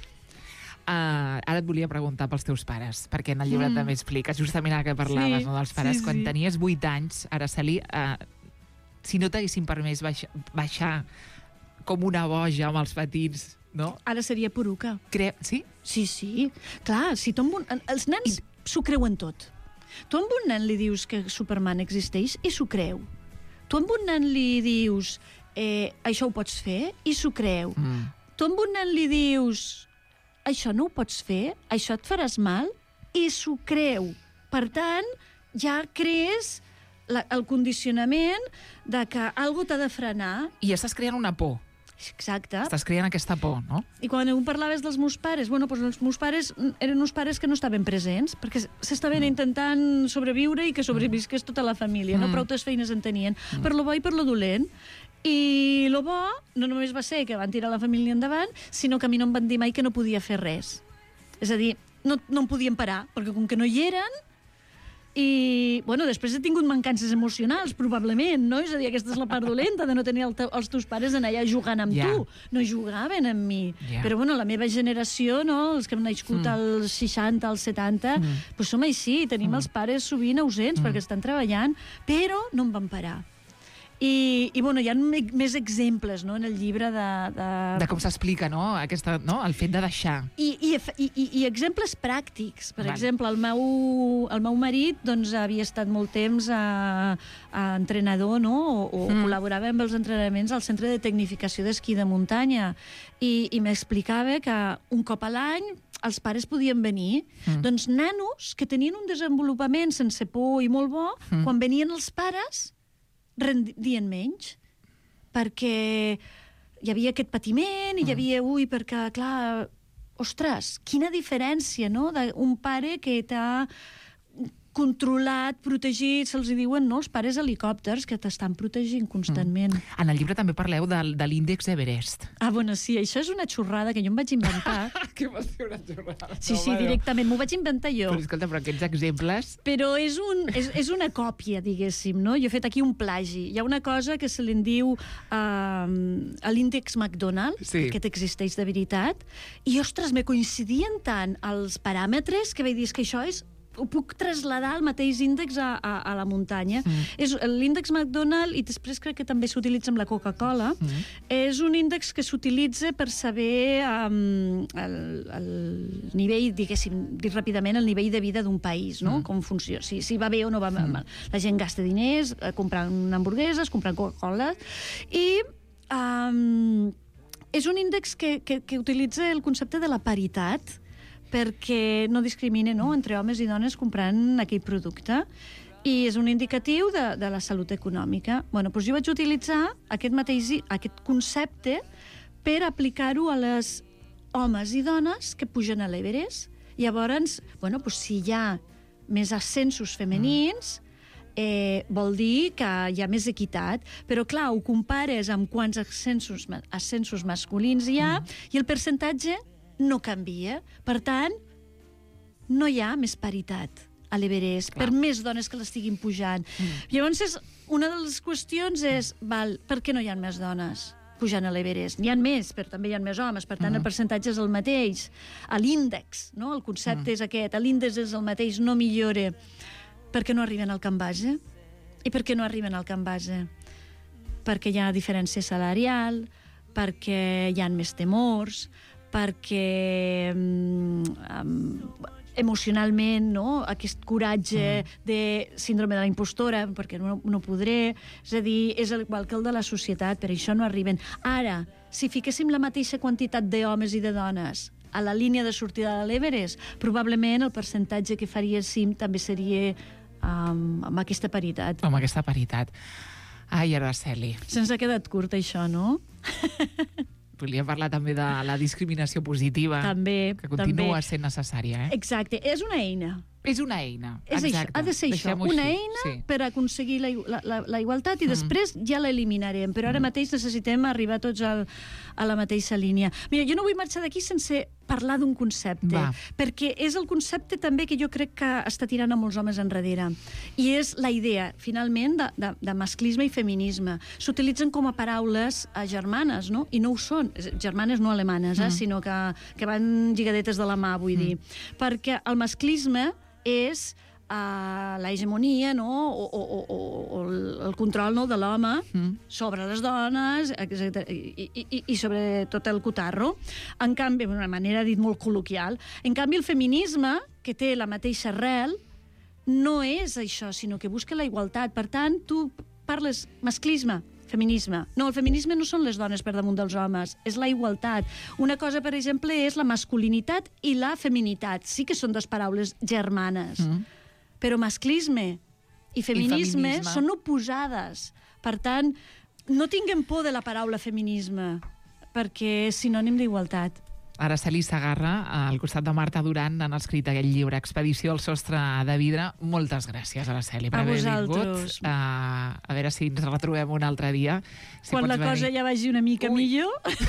Uh, ara et volia preguntar pels teus pares, perquè en el llibre mm. també expliques justament ara que parlaves, sí, no, dels pares. Sí, Quan sí. tenies vuit anys, Araceli, uh, si no t'haguessin permès baixar, baixar com una boja amb els petits... No? Ara seria poruca. Cre... Sí? Sí, sí. Clar, si tu amb un... els nens I... s'ho creuen tot. Tu amb un nen li dius que Superman existeix i s'ho creu. Tu amb un nen li dius eh, això ho pots fer i s'ho creu. Mm. Tu amb un nen li dius això no ho pots fer, això et faràs mal i s'ho creu. Per tant, ja crees la, el condicionament de que algú t'ha de frenar. I estàs creant una por. Exacte. Estàs creant aquesta por, no? I quan ho parlaves dels meus pares, bueno, doncs els meus pares eren uns pares que no estaven presents, perquè s'estaven mm. intentant sobreviure i que sobrevisqués tota la família, mm. no? Prou tes feines en tenien, mm. per lo bo i per lo dolent. I lo bo no només va ser que van tirar la família endavant, sinó que a mi no em van dir mai que no podia fer res. És a dir, no, no em podien parar, perquè com que no hi eren, i, bueno, després he tingut mancances emocionals, probablement, no? És a dir, aquesta és la part dolenta de no tenir el te els teus pares en allà jugant amb yeah. tu. No jugaven amb mi. Yeah. Però, bueno, la meva generació, no? Els que hem nascut mm. als seixanta, als setanta, mm. pues som així, tenim mm. els pares sovint ausents mm. perquè estan treballant, però no em van parar. I, i bueno, hi ha més exemples, no?, en el llibre de... De, de com s'explica, no?, Aquesta, no?, el fet de deixar. I, i, i, i exemples pràctics. Per Val. exemple, el meu, el meu marit doncs, havia estat molt temps a, a entrenador, no?, o, o mm. col·laborava amb els entrenaments al Centre de Tecnificació d'Esquí de Muntanya. I, i m'explicava que un cop a l'any els pares podien venir. Mm. Doncs nanos que tenien un desenvolupament sense por i molt bo, mm. quan venien els pares rendien menys, perquè hi havia aquest patiment i hi havia, ui, perquè, clar, ostres, quina diferència, no?, d'un pare que t'ha controlat, protegit, se'ls diuen, no?, els pares helicòpters que t'estan protegint constantment. Mm. En el llibre també parleu de, de l'índex Everest. Ah, bueno, sí, això és una xorrada que jo em vaig inventar. Que va ser una xorrada. Sí, sí, directament, m'ho vaig inventar jo. Però escolta, però aquests exemples... Però és, un, és, és una còpia, diguéssim, no? Jo he fet aquí un plagi. Hi ha una cosa que se li diu uh, l'índex McDonald, sí. Aquest existeix de veritat, i, ostres, me coincidien tant els paràmetres que vaig dir que això és ho puc traslladar al mateix índex a, a, a la muntanya. Mm. És l'índex McDonald, i després crec que també s'utilitza amb la Coca-Cola, mm. és un índex que s'utilitza per saber um, el, el nivell, diguéssim, dir ràpidament, el nivell de vida d'un país, no? Mm. Com funciona, si, si va bé o no va bé. Mm. La gent gasta diners eh, comprant hamburgueses, comprant Coca-Cola, i um, és un índex que, que, que utilitza el concepte de la paritat, perquè no discrimina, no?, entre homes i dones comprant aquell producte. I és un indicatiu de, de la salut econòmica. Bueno, doncs jo vaig utilitzar aquest mateix aquest concepte per aplicar-ho a les homes i dones que pugen a l'Everest. Llavors, bueno, doncs si hi ha més ascensos femenins, eh, vol dir que hi ha més equitat. Però, clar, ho compares amb quants ascensos, ascensos masculins hi ha, mm. i el percentatge no canvia. Per tant, no hi ha més paritat a l'Everest, per més dones que l'estiguin pujant. Mm. Llavors, és, una de les qüestions és, val, per què no hi ha més dones pujant a l'Everest? N'hi ha més, però també hi ha més homes, per tant, mm. el percentatge és el mateix. A l'índex, no?, el concepte mm. és aquest, l'índex és el mateix, no millora. Per què no arriben al camp base? I per què no arriben al camp base? Perquè hi ha diferència salarial, perquè hi ha més temors, perquè um, emocionalment, no?, aquest coratge mm. de síndrome de la impostora, perquè no, no podré, és a dir, és igual que el de la societat, per això no arriben. Ara, si fiquéssim la mateixa quantitat d'homes i de dones a la línia de sortida de l'Everest, probablement el percentatge que faríéssim també seria um, amb aquesta paritat. Amb aquesta paritat. Ai, Araceli. Se'ns ha quedat curt, això, no? Volia parlar també de la discriminació positiva, també, que continua també. sent necessària. Eh? Exacte, és una eina. És una eina, és exacte. Això, ha de ser això, una així. eina sí. per aconseguir la, la, la, la igualtat i mm. després ja l'eliminarem, però ara mm. mateix necessitem arribar tots al, a la mateixa línia. Mira, jo no vull marxar d'aquí sense parlar d'un concepte, Va. perquè és el concepte també que jo crec que està tirant a molts homes enrere, i és la idea, finalment, de, de, de masclisme i feminisme. S'utilitzen com a paraules eh, germanes, no? I no ho són, germanes no alemanes, eh? mm. sinó que, que van lligadetes de la mà, vull mm. dir. Perquè el masclisme és uh, la hegemonia, no?, o, o, o, o el control, no?, de l'home mm. sobre les dones, etcètera, i, i, i sobre tot el cotarro. En canvi, d'una manera dit molt col·loquial, en canvi el feminisme, que té la mateixa arrel, no és això, sinó que busca la igualtat. Per tant, tu parles masclisme, feminisme. No, el feminisme no són les dones per damunt dels homes, és la igualtat. Una cosa, per exemple, és la masculinitat i la feminitat. Sí que són dues paraules germanes. Mm. Però masclisme i feminisme, I feminisme són oposades. Per tant, no tinguem por de la paraula feminisme, perquè és sinònim d'igualtat. Araceli Segarra, al costat de Marta Duran, han escrit aquell llibre Expedició al sostre de vidre. Moltes gràcies, Araceli, per a haver vosaltres. vingut. Uh, a veure si ens retrobem un altre dia. Si Quan la venir... cosa ja vagi una mica Ui. millor...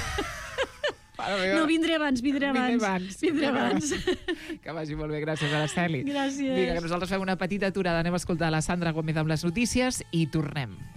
No, vindré abans, vindré abans. Vindré abans. Vindré abans. Que vagi molt bé, gràcies, Araceli. Gràcies. Vinga, que nosaltres fem una petita aturada, anem a escoltar la Sandra Gómez amb les notícies i tornem.